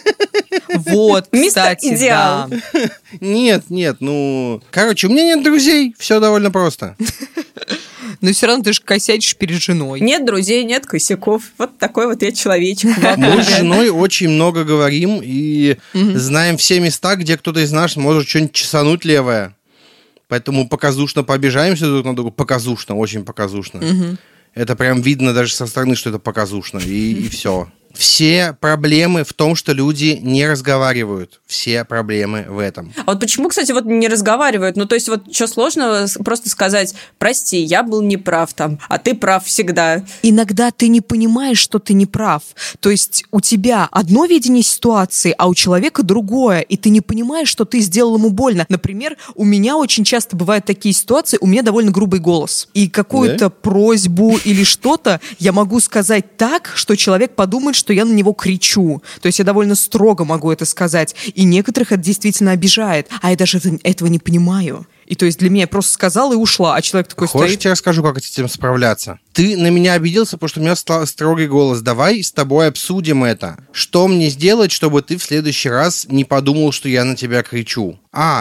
Вот, кстати, мистер Идеал. Да. Нет, короче, у меня нет друзей, все довольно просто. Но все равно ты же косячишь перед женой. Нет друзей, нет косяков. Вот такой вот я человечек. Мы с женой очень много говорим и знаем все места, где кто-то из нас может что-нибудь чесануть левое. Поэтому показушно пообижаемся друг на друга. Показушно, очень показушно. Это прям видно даже со стороны, что это показушно. И все. Все проблемы в том, что люди не разговаривают. Все проблемы в этом. А вот почему, кстати, вот не разговаривают? Ну, то есть, вот что сложно просто сказать: прости, я был неправ там, а ты прав всегда. Иногда ты не понимаешь, что ты не прав. То есть у тебя одно видение ситуации, а у человека другое, и ты не понимаешь, что ты сделал ему больно. Например, у меня очень часто бывают такие ситуации, у меня довольно грубый голос. И какую-то просьбу или что-то я могу сказать так, что человек подумает, что я на него кричу. То есть я довольно строго могу это сказать. И некоторых это действительно обижает. А я даже этого не понимаю. И то есть для меня я просто сказала и ушла, а человек такой Хочешь, стоит... я тебе расскажу, как с этим справляться? Ты на меня обиделся, потому что у меня строгий голос. Давай с тобой обсудим это. Что мне сделать, чтобы ты в следующий раз не подумал, что я на тебя кричу?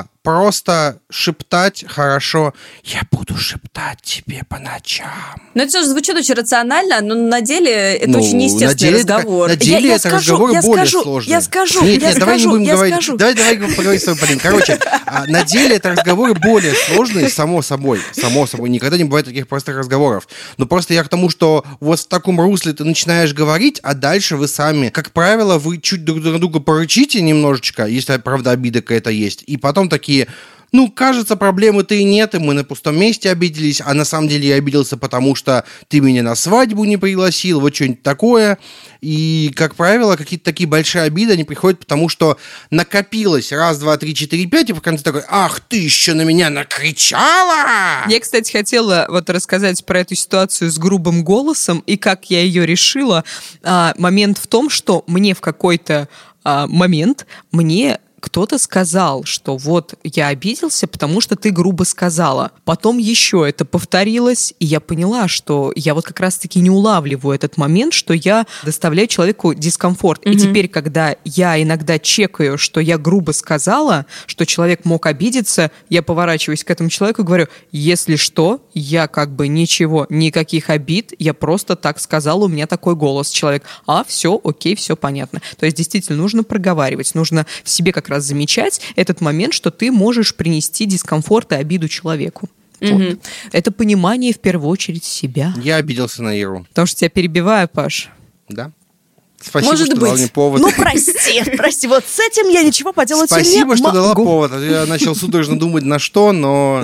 Просто шептать хорошо. Я буду шептать тебе по ночам. Ну, это тоже звучит очень рационально, но на деле это очень неестественный разговор. На деле это разговор более сложный. Я скажу. Давай не будем говорить. Давай поговорим с тобой, Полин. Короче, на деле это разговоры более сложные, само собой. Никогда не бывает таких простых разговоров. Но просто я к тому, что вот в таком русле ты начинаешь говорить, а дальше вы сами, как правило, вы чуть друг на друга порычите немножечко, если, правда, обида какая-то есть, и потом такие... кажется, проблемы-то и нет, и мы на пустом месте обиделись, а на самом деле я обиделся, потому что ты меня на свадьбу не пригласил, вот что-нибудь такое. И, как правило, какие-то такие большие обиды, они приходят, потому что накопилось 1, 2, 3, 4, 5, и в конце такой: ах, ты еще на меня накричала! Я, кстати, хотела рассказать про эту ситуацию с грубым голосом и как я ее решила. Момент в том, что мне в какой-то момент кто-то сказал, что вот я обиделся, потому что ты грубо сказала. Потом еще это повторилось, и я поняла, что я как раз-таки не улавливаю этот момент, что я доставляю человеку дискомфорт. И теперь, когда я иногда чекаю, что я грубо сказала, что человек мог обидеться, я поворачиваюсь к этому человеку и говорю: если что, я ничего, никаких обид, я просто так сказала, у меня такой голос. Человек: все, окей, все понятно. То есть действительно нужно проговаривать, нужно в себе как раз замечать этот момент, что ты можешь принести дискомфорт и обиду человеку. Вот. Это понимание в первую очередь себя. Я обиделся на Иру. Потому что тебя перебиваю, Паш. Да. Спасибо, Может что быть. дала мне повод. Прости, вот с этим я ничего поделать не могу. Спасибо, что дала повод. Я начал судорожно думать, на что, но...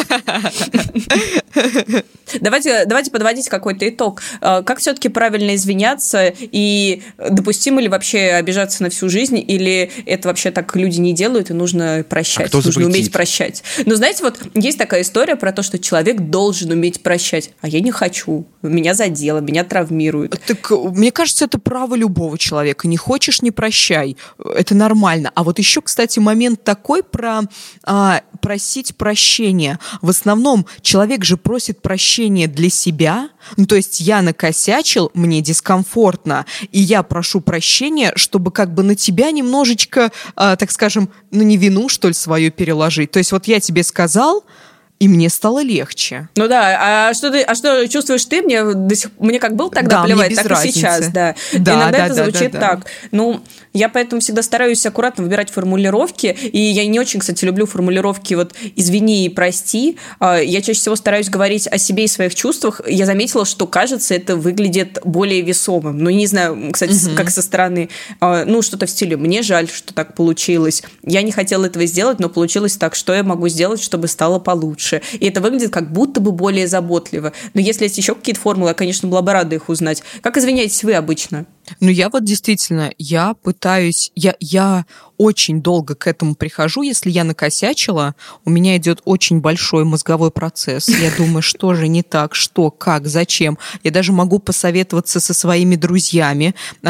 Давайте подводить какой-то итог. Как все-таки правильно извиняться, и допустимо ли вообще обижаться на всю жизнь, или это вообще так люди не делают, и нужно прощать, нужно уметь прощать. Но знаете, есть такая история про то, что человек должен уметь прощать, а я не хочу, меня задело, меня травмирует. Так, мне кажется, это право любого человека. Не хочешь — не прощай. Это нормально. А вот еще, кстати, момент такой про просить прощения. В основном человек же просит прощения для себя. То есть я накосячил, мне дискомфортно, и я прошу прощения, чтобы на тебя немножечко, так скажем, не вину, что ли, свою переложить. То есть я тебе сказал, и мне стало легче. Ну да, а что чувствуешь ты? Мне как был тогда плевать, так и сейчас. Да. Иногда это звучит так. Я поэтому всегда стараюсь аккуратно выбирать формулировки, и я не очень, кстати, люблю формулировки «извини» и «прости». Я чаще всего стараюсь говорить о себе и своих чувствах. Я заметила, что, кажется, это выглядит более весомым. Не знаю, кстати, как со стороны. Что-то в стиле «мне жаль, что так получилось». Я не хотела этого сделать, но получилось так. Что я могу сделать, чтобы стало получше? И это выглядит как будто бы более заботливо. Но если есть еще какие-то формулы, я, конечно, была бы рада их узнать. Как извиняетесь вы обычно? Я действительно, я пытаюсь, я очень долго к этому прихожу. Если я накосячила, у меня идет очень большой мозговой процесс. Я думаю, что же не так, что, как, зачем. Я даже могу посоветоваться со своими друзьями,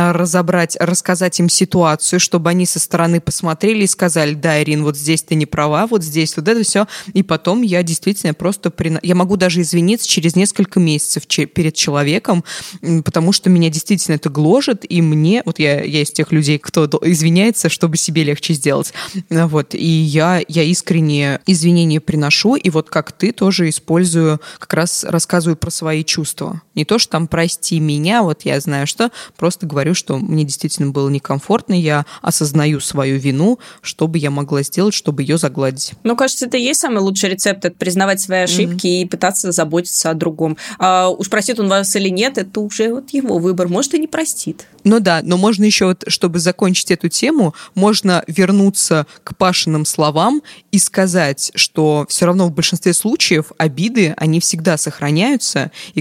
рассказать им ситуацию, чтобы они со стороны посмотрели и сказали: да, Ирин, вот здесь ты не права, вот здесь вот это все. И потом я действительно я могу даже извиниться через несколько месяцев перед человеком, потому что меня действительно это гложет, и мне, я из тех людей, кто извиняется, чтобы себе легче сделать. И я искренне извинения приношу, и как ты тоже использую, как раз рассказываю про свои чувства. Не то, что там «прости меня», я знаю что, просто говорю, что мне действительно было некомфортно, я осознаю свою вину, что бы я могла сделать, чтобы ее загладить. Кажется, это и есть самый лучший рецепт, это признавать свои ошибки и пытаться заботиться о другом. Уж простит он вас или нет, это уже его выбор, может, и не простит. Но можно еще, чтобы закончить эту тему, можно вернуться к Пашиным словам и сказать, что все равно в большинстве случаев обиды, они всегда сохраняются и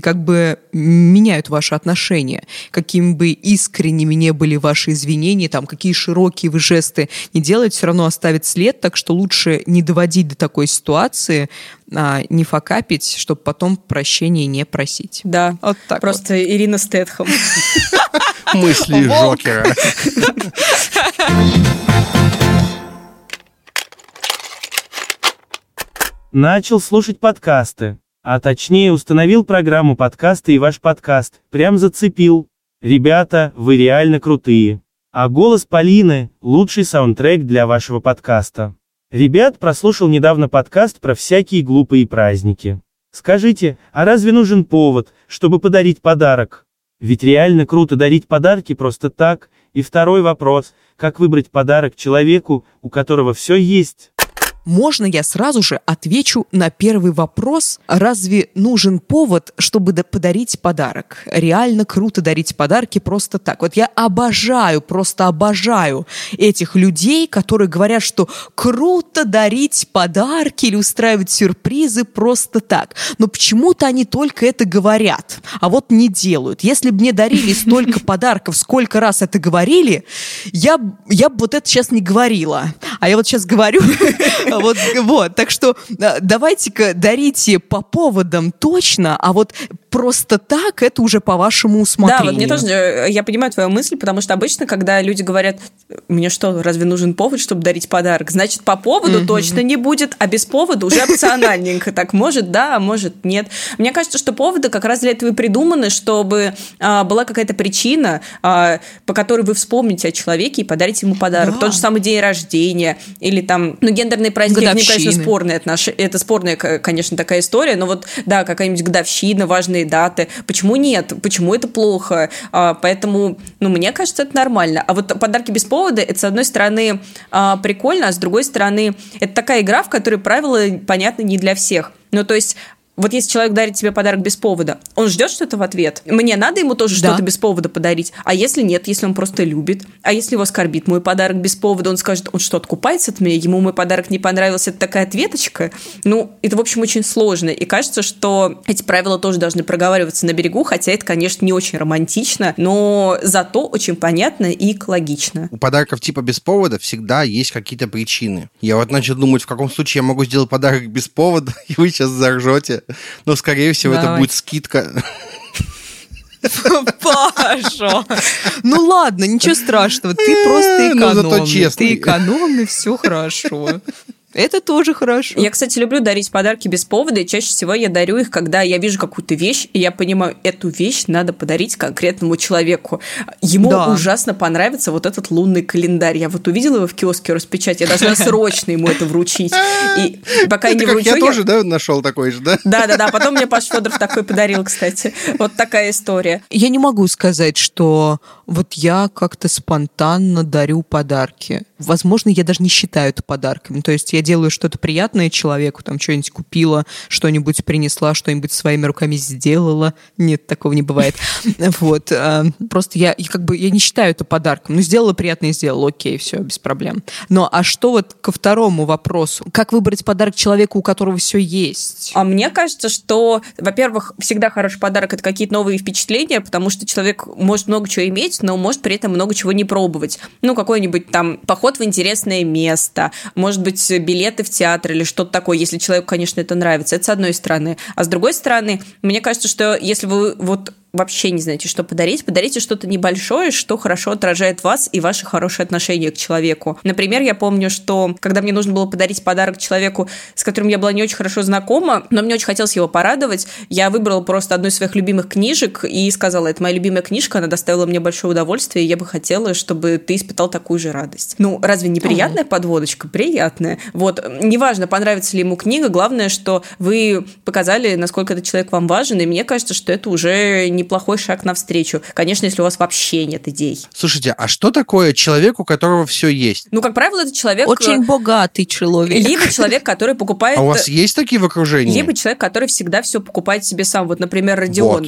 меняют ваши отношения. Какими бы искренними не были ваши извинения, какие широкие вы жесты не делаете, все равно оставит след, так что лучше не доводить до такой ситуации, не факапить, чтобы потом прощения не просить. Да, так просто Ирина Стэтхэм. Мысли Жокера. Начал слушать подкасты. А точнее установил программу подкаста и ваш подкаст. Прям зацепил. Ребята, вы реально крутые. А голос Полины – лучший саундтрек для вашего подкаста. Ребят, прослушал недавно подкаст про всякие глупые праздники. Скажите, а разве нужен повод, чтобы подарить подарок? Ведь реально круто дарить подарки просто так. И второй вопрос – как выбрать подарок человеку, у которого все есть? Можно я сразу же отвечу на первый вопрос? Разве нужен повод, чтобы подарить подарок? Реально круто дарить подарки просто так. Вот я обожаю, просто обожаю этих людей, которые говорят, что круто дарить подарки или устраивать сюрпризы просто так. Но почему-то они только это говорят, а вот не делают. Если бы мне дарили столько подарков, сколько раз это говорили, я бы вот это сейчас не говорила. А я вот сейчас говорю... Вот, так что давайте-ка дарите по поводам точно, а вот просто так это уже по вашему усмотрению. Да, вот мне тоже, я понимаю твою мысль, потому что обычно, когда люди говорят, мне что, разве нужен повод, чтобы дарить подарок? Значит, по поводу точно не будет, а без повода уже опциональненько. Так, может, да, а может, нет. Мне кажется, что поводы как раз для этого и придуманы, чтобы была какая-то причина, по которой вы вспомните о человеке и подарите ему подарок. Да. Тот же самый день рождения или там, гендерные праздники, это, конечно, спорные отношения. Это спорная, конечно, такая история, но вот, да, какая-нибудь годовщина, важные даты. Почему нет? Почему это плохо? Поэтому, мне кажется, это нормально. А вот подарки без повода, это, с одной стороны, прикольно, а с другой стороны, это такая игра, в которой правила понятны не для всех. То есть, вот если человек дарит тебе подарок без повода, он ждет что-то в ответ. Мне надо ему тоже что-то без повода подарить. А если нет, если он просто любит? А если его оскорбит мой подарок без повода, он скажет, он что, откупается от меня? Ему мой подарок не понравился, это такая ответочка? Это, в общем, очень сложно. И кажется, что эти правила тоже должны проговариваться на берегу, хотя это, конечно, не очень романтично, но зато очень понятно и экологично. У подарков типа без повода всегда есть какие-то причины. Я вот начал думать, в каком случае я могу сделать подарок без повода, и вы сейчас заржете. Но, скорее всего, это будет скидка. Паша! Ладно, ничего страшного. Ты просто экономный. Зато честный. Ты экономный, все хорошо. Это тоже хорошо. Я, кстати, люблю дарить подарки без повода, и чаще всего я дарю их, когда я вижу какую-то вещь, и я понимаю, эту вещь надо подарить конкретному человеку. Ему ужасно понравится вот этот лунный календарь. Я вот увидела его в киоске распечатать, я должна срочно ему это вручить. И пока я не вручу... Я тоже, нашел такой же, да? Да. Потом мне Паша Федоров такой подарил, кстати. Вот такая история. Я не могу сказать, что вот я как-то спонтанно дарю подарки. Возможно, я даже не считаю это подарками. То есть я делаю что-то приятное человеку, там что-нибудь купила, что-нибудь принесла, что-нибудь своими руками сделала. Нет, такого не бывает. Вот. Просто я не считаю это подарком. Сделала приятное и сделала. Окей, все, без проблем. А что вот ко второму вопросу? Как выбрать подарок человеку, у которого все есть? А мне кажется, что, во-первых, всегда хороший подарок – это какие-то новые впечатления, потому что человек может много чего иметь, но может при этом много чего не пробовать. Какой-нибудь там поход в интересное место, может быть, билеты в театр или что-то такое, если человеку, конечно, это нравится. Это с одной стороны. А с другой стороны, мне кажется, что если вы вообще не знаете, что подарить, подарите что-то небольшое, что хорошо отражает вас и ваши хорошие отношения к человеку. Например, я помню, что когда мне нужно было подарить подарок человеку, с которым я была не очень хорошо знакома, но мне очень хотелось его порадовать, я выбрала просто одну из своих любимых книжек и сказала, это моя любимая книжка, она доставила мне большое удовольствие, и я бы хотела, чтобы ты испытал такую же радость. Разве не приятная подводочка? Приятная. Неважно, понравится ли ему книга, главное, что вы показали, насколько этот человек вам важен, и мне кажется, что это уже неплохой шаг навстречу. Конечно, если у вас вообще нет идей. Слушайте, а что такое человек, у которого все есть? Как правило, это человек... Очень богатый человек. Либо человек, который покупает... А у вас есть такие в окружении? Либо человек, который всегда все покупает себе сам. Например, Родион.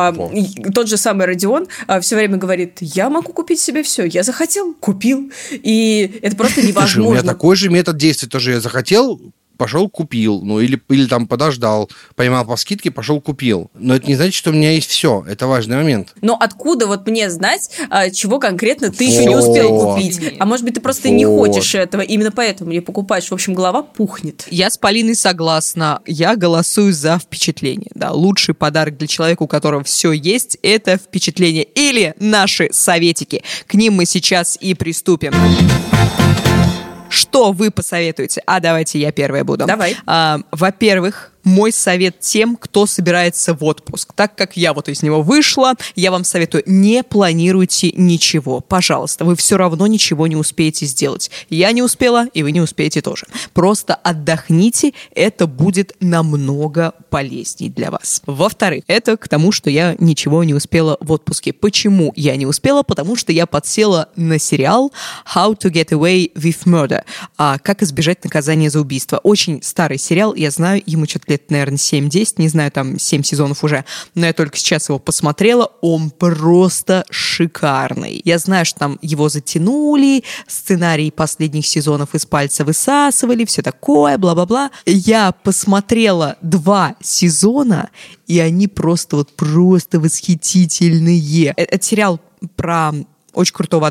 Тот же самый Родион все время говорит, я могу купить себе все. Я захотел, купил. И это просто невозможно. Слушай, у меня такой же метод действия тоже. Я захотел, пошел купил, или там подождал, поймал по скидке, пошел купил. Но это не значит, что у меня есть все. Это важный момент. Но откуда мне знать, чего конкретно ты еще не успел купить? А может быть, ты просто не хочешь этого, именно поэтому не покупаешь. В общем, голова пухнет. Я с Полиной согласна. Я голосую за впечатление. Да, лучший подарок для человека, у которого все есть, это впечатление. Или наши советики. К ним мы сейчас и приступим. Что вы посоветуете? Давайте я первая буду. Давай. Во-первых, мой совет тем, кто собирается в отпуск. Так как я вот из него вышла, я вам советую, не планируйте ничего. Пожалуйста, вы все равно ничего не успеете сделать. Я не успела, и вы не успеете тоже. Просто отдохните, это будет намного полезнее для вас. Во-вторых, это к тому, что я ничего не успела в отпуске. Почему я не успела? Потому что я подсела на сериал How to Get Away with Murder. Как избежать наказания за убийство. Очень старый сериал, я знаю, ему что-то лет, наверное, 7-10, не знаю, там 7 сезонов уже, но я только сейчас его посмотрела, он просто шикарный. Я знаю, что там его затянули, сценарий последних сезонов из пальца высасывали, все такое, бла-бла-бла. Я посмотрела 2 сезона, и они просто восхитительные. Это сериал про очень крутого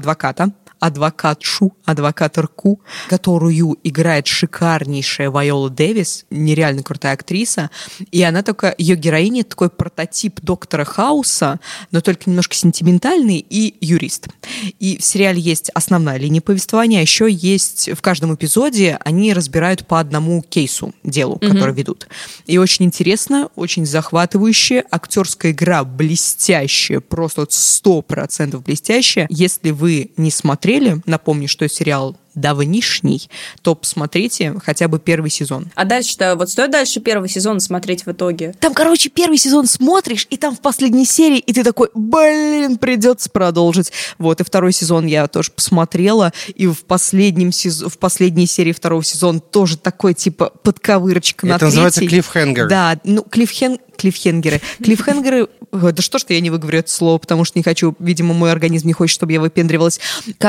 адвокаторку, которую играет шикарнейшая Вайола Дэвис, нереально крутая актриса, и она только, ее героиня такой прототип доктора Хауса, но только немножко сентиментальный и юрист. И в сериале есть основная линия повествования, а еще есть в каждом эпизоде они разбирают по одному кейсу, делу, который ведут. И очень интересно, очень захватывающе, актерская игра блестящая, просто 100% блестящая. Если вы не смотрели, напомню, что сериал давнишний, то посмотрите хотя бы первый сезон. А дальше-то, вот стоит дальше первый сезон смотреть в итоге? Там, первый сезон смотришь, и там в последней серии, и ты такой, придется продолжить. Вот, и второй сезон я тоже посмотрела, и в последней серии второго сезона тоже такой, типа, подковырочка на третий. Это называется клиффхенгер. Да, клиффхенгеры. Клиффхенгеры, да что я не выговорю это слово, потому что не хочу, видимо, мой организм не хочет, чтобы я выпендривалась.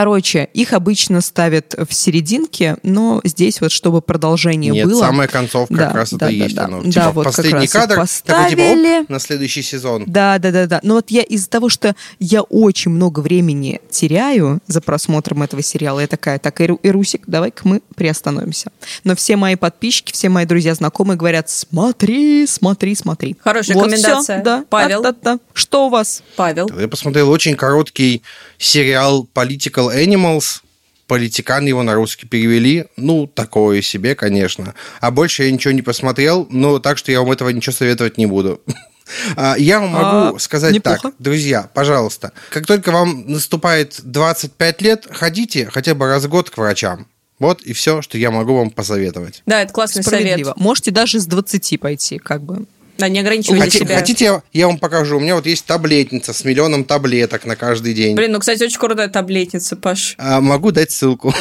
их обычно ставят в серединке, но здесь вот, чтобы продолжение было. Нет, самая концовка как раз это и есть оно. Да, вот последний кадр, такой, типа, на следующий сезон. Да. Но вот я из-за того, что я очень много времени теряю за просмотром этого сериала, я такая, так, Ирусик, давай-ка мы приостановимся. Но все мои подписчики, все мои друзья, знакомые говорят, смотри. Хорошая вот рекомендация. Все, да. Павел. Что у вас? Павел. Я посмотрел очень короткий сериал Political Animals. Политикан его на русский перевели. Такое себе, конечно. А больше я ничего не посмотрел, так что я вам этого ничего советовать не буду. Я вам могу сказать неплохо. Так, друзья, пожалуйста, как только вам наступает 25 лет, ходите хотя бы раз в год к врачам. Вот и все, что я могу вам посоветовать. Да, это классный совет. Можете даже с 20 пойти, как бы. Да, не ограничивайте себя. Хотите, я вам покажу? У меня вот есть таблетница с 1 миллионом таблеток на каждый день. Блин, кстати, очень крутая таблетница, Паш. Могу дать ссылку.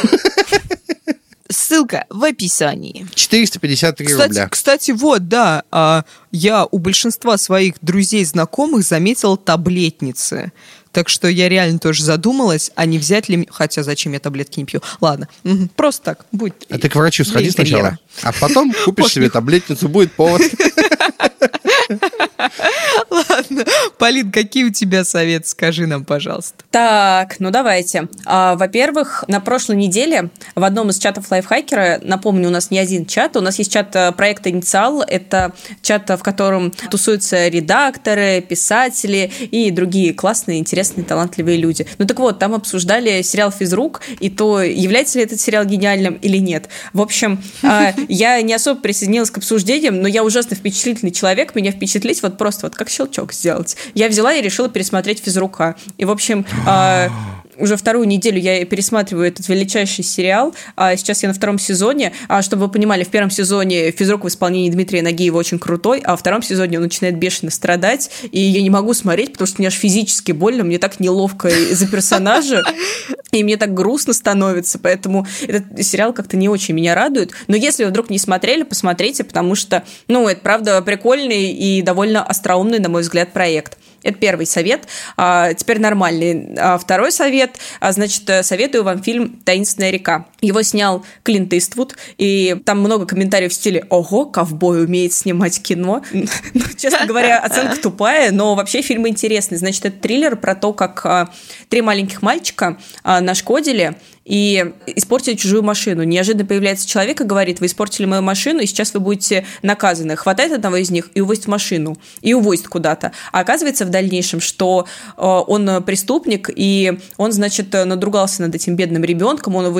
Ссылка в описании. 453 рубля. Кстати, вот, да, я у большинства своих друзей, знакомых заметила таблетницы. Так что я реально тоже задумалась, а не взять ли... Хотя зачем я таблетки не пью? Ладно, просто так. Будет. А ты к врачу сходи сначала, а потом купишь себе таблетницу, будет повод. Ладно. Полин, какие у тебя советы? Скажи нам, пожалуйста. Так, давайте. Во-первых, на прошлой неделе в одном из чатов Лайфхакера, напомню, у нас не один чат, у нас есть чат проекта «Инициал». Это чат, в котором тусуются редакторы, писатели и другие классные, интересные, талантливые люди. Так вот, там обсуждали сериал «Физрук», и то, является ли этот сериал гениальным или нет. В общем, я не особо присоединилась к обсуждениям, но я ужасно впечатлительный человек, меня впечатлить просто как щелчок сделать. Я взяла и решила пересмотреть «Физрука». И, в общем, уже вторую неделю я пересматриваю этот величайший сериал. Сейчас я на 2 сезоне. Чтобы вы понимали, в 1 сезоне физрук в исполнении Дмитрия Нагиева очень крутой, а во 2 сезоне он начинает бешено страдать, и я не могу смотреть, потому что мне аж физически больно, мне так неловко из-за персонажа, и мне так грустно становится, поэтому этот сериал как-то не очень меня радует. Но если вы вдруг не смотрели, посмотрите, потому что, это правда прикольный и довольно остроумный, на мой взгляд, проект. Это первый совет. Теперь нормальный. Второй совет. Советую вам фильм «Таинственная река». Его снял Клинт Иствуд, и там много комментариев в стиле «Ого, ковбой умеет снимать кино». Честно говоря, оценка тупая, но вообще фильм интересный. Это триллер про то, как 3 маленьких мальчика нашкодили и испортили чужую машину. Неожиданно появляется человек и говорит: вы испортили мою машину, и сейчас вы будете наказаны. Хватает одного из них и увозит в машину, и увозит куда-то. А оказывается в дальнейшем, что он преступник, и он, надругался над этим бедным ребенком, он его сильно мучил,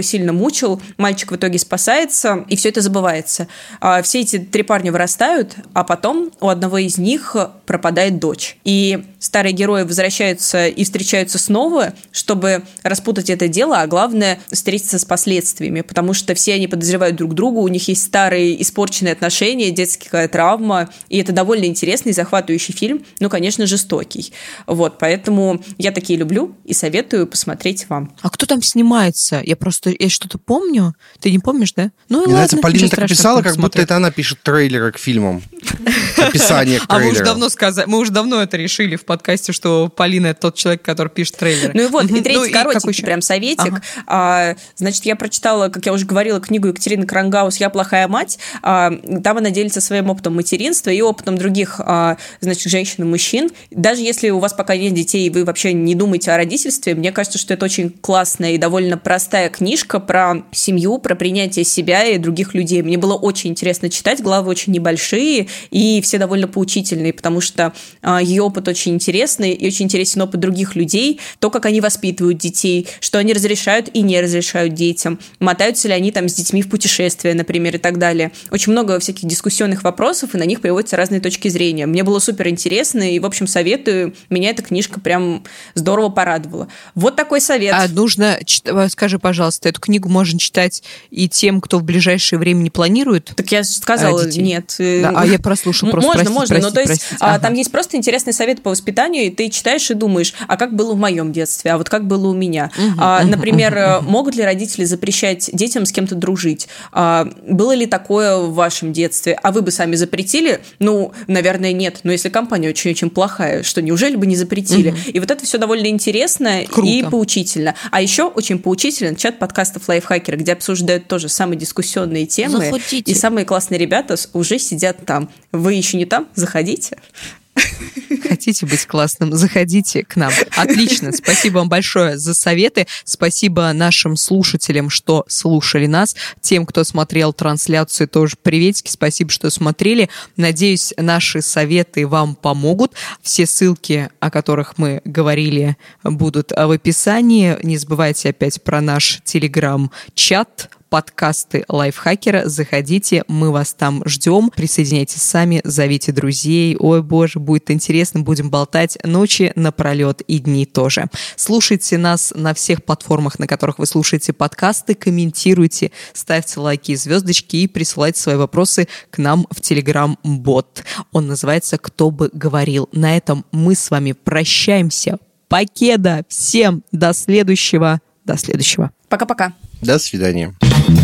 мучил, мальчик в итоге спасается, и все это забывается. Все эти 3 парня вырастают, а потом у одного из них пропадает дочь. И старые герои возвращаются и встречаются снова, чтобы распутать это дело, а главное – встретиться с последствиями, потому что все они подозревают друг друга, у них есть старые испорченные отношения, детская травма, и это довольно интересный, захватывающий фильм, но, конечно, жестокий. Вот, поэтому я такие люблю и советую посмотреть вам. А кто там снимается? Я что-то помню. Ты не помнишь, да? Ну, мне нравится, Полина так описала, как будто это она пишет трейлеры к фильмам. Описание к трейлерам. Мы уже давно это решили в подкасте, что Полина – это тот человек, который пишет трейлеры. Ну и вот, и третий коротенький прям советик. Значит, я прочитала, как я уже говорила, книгу Екатерины Крангаус «Я плохая мать». Там она делится своим опытом материнства и опытом других, значит, женщин и мужчин. Даже если у вас пока нет детей, и вы вообще не думаете о родительстве, мне кажется, что это очень классная и довольно простая книжка про семью, про принятие себя и других людей. Мне было очень интересно читать, главы очень небольшие и все довольно поучительные, потому что ее опыт очень интересный и очень интересен опыт других людей, то, как они воспитывают детей, что они разрешают и не разрешают детям, мотаются ли они там с детьми в путешествия, например, и так далее. Очень много всяких дискуссионных вопросов, и на них приводятся разные точки зрения. Мне было супер интересно, и, в общем, советую. Меня эта книжка прям здорово порадовала. Вот такой совет. Скажи, пожалуйста, эту книгу можно читать и тем, кто в ближайшее время не планирует? Так я сказала, нет. Да, я прослушала просто. Можно. Ну, то есть там есть просто интересный совет по воспитанию, и ты читаешь и думаешь, а как было в моем детстве, а вот как было у меня. Например, могут ли родители запрещать детям с кем-то дружить? Было ли такое в вашем детстве? А вы бы сами запретили? Ну, наверное, нет. Но если компания очень-очень плохая, что неужели бы не запретили? И вот это все довольно интересно. Круто. И поучительно. А еще очень поучителен чат подкастов «Лайфхакеры», где обсуждают тоже самые дискуссионные темы. Заходите. И самые классные ребята уже сидят там. Вы еще не там? Заходите. Хотите быть классным? Заходите к нам. Отлично. Спасибо вам большое за советы. Спасибо нашим слушателям, что слушали нас. Тем, кто смотрел трансляцию, тоже приветики. Спасибо, что смотрели. Надеюсь, наши советы вам помогут. Все ссылки, о которых мы говорили, будут в описании. Не забывайте опять про наш телеграм-чат, подкасты Лайфхакера. Заходите, мы вас там ждем. Присоединяйтесь сами, зовите друзей. Ой, боже, будет интересно. Будем болтать ночи напролет и дни тоже. Слушайте нас на всех платформах, на которых вы слушаете подкасты. Комментируйте, ставьте лайки и звездочки и присылайте свои вопросы к нам в Telegram-бот. Он называется «Кто бы говорил». На этом мы с вами прощаемся. Покеда! Всем до следующего. Пока-пока. До свидания.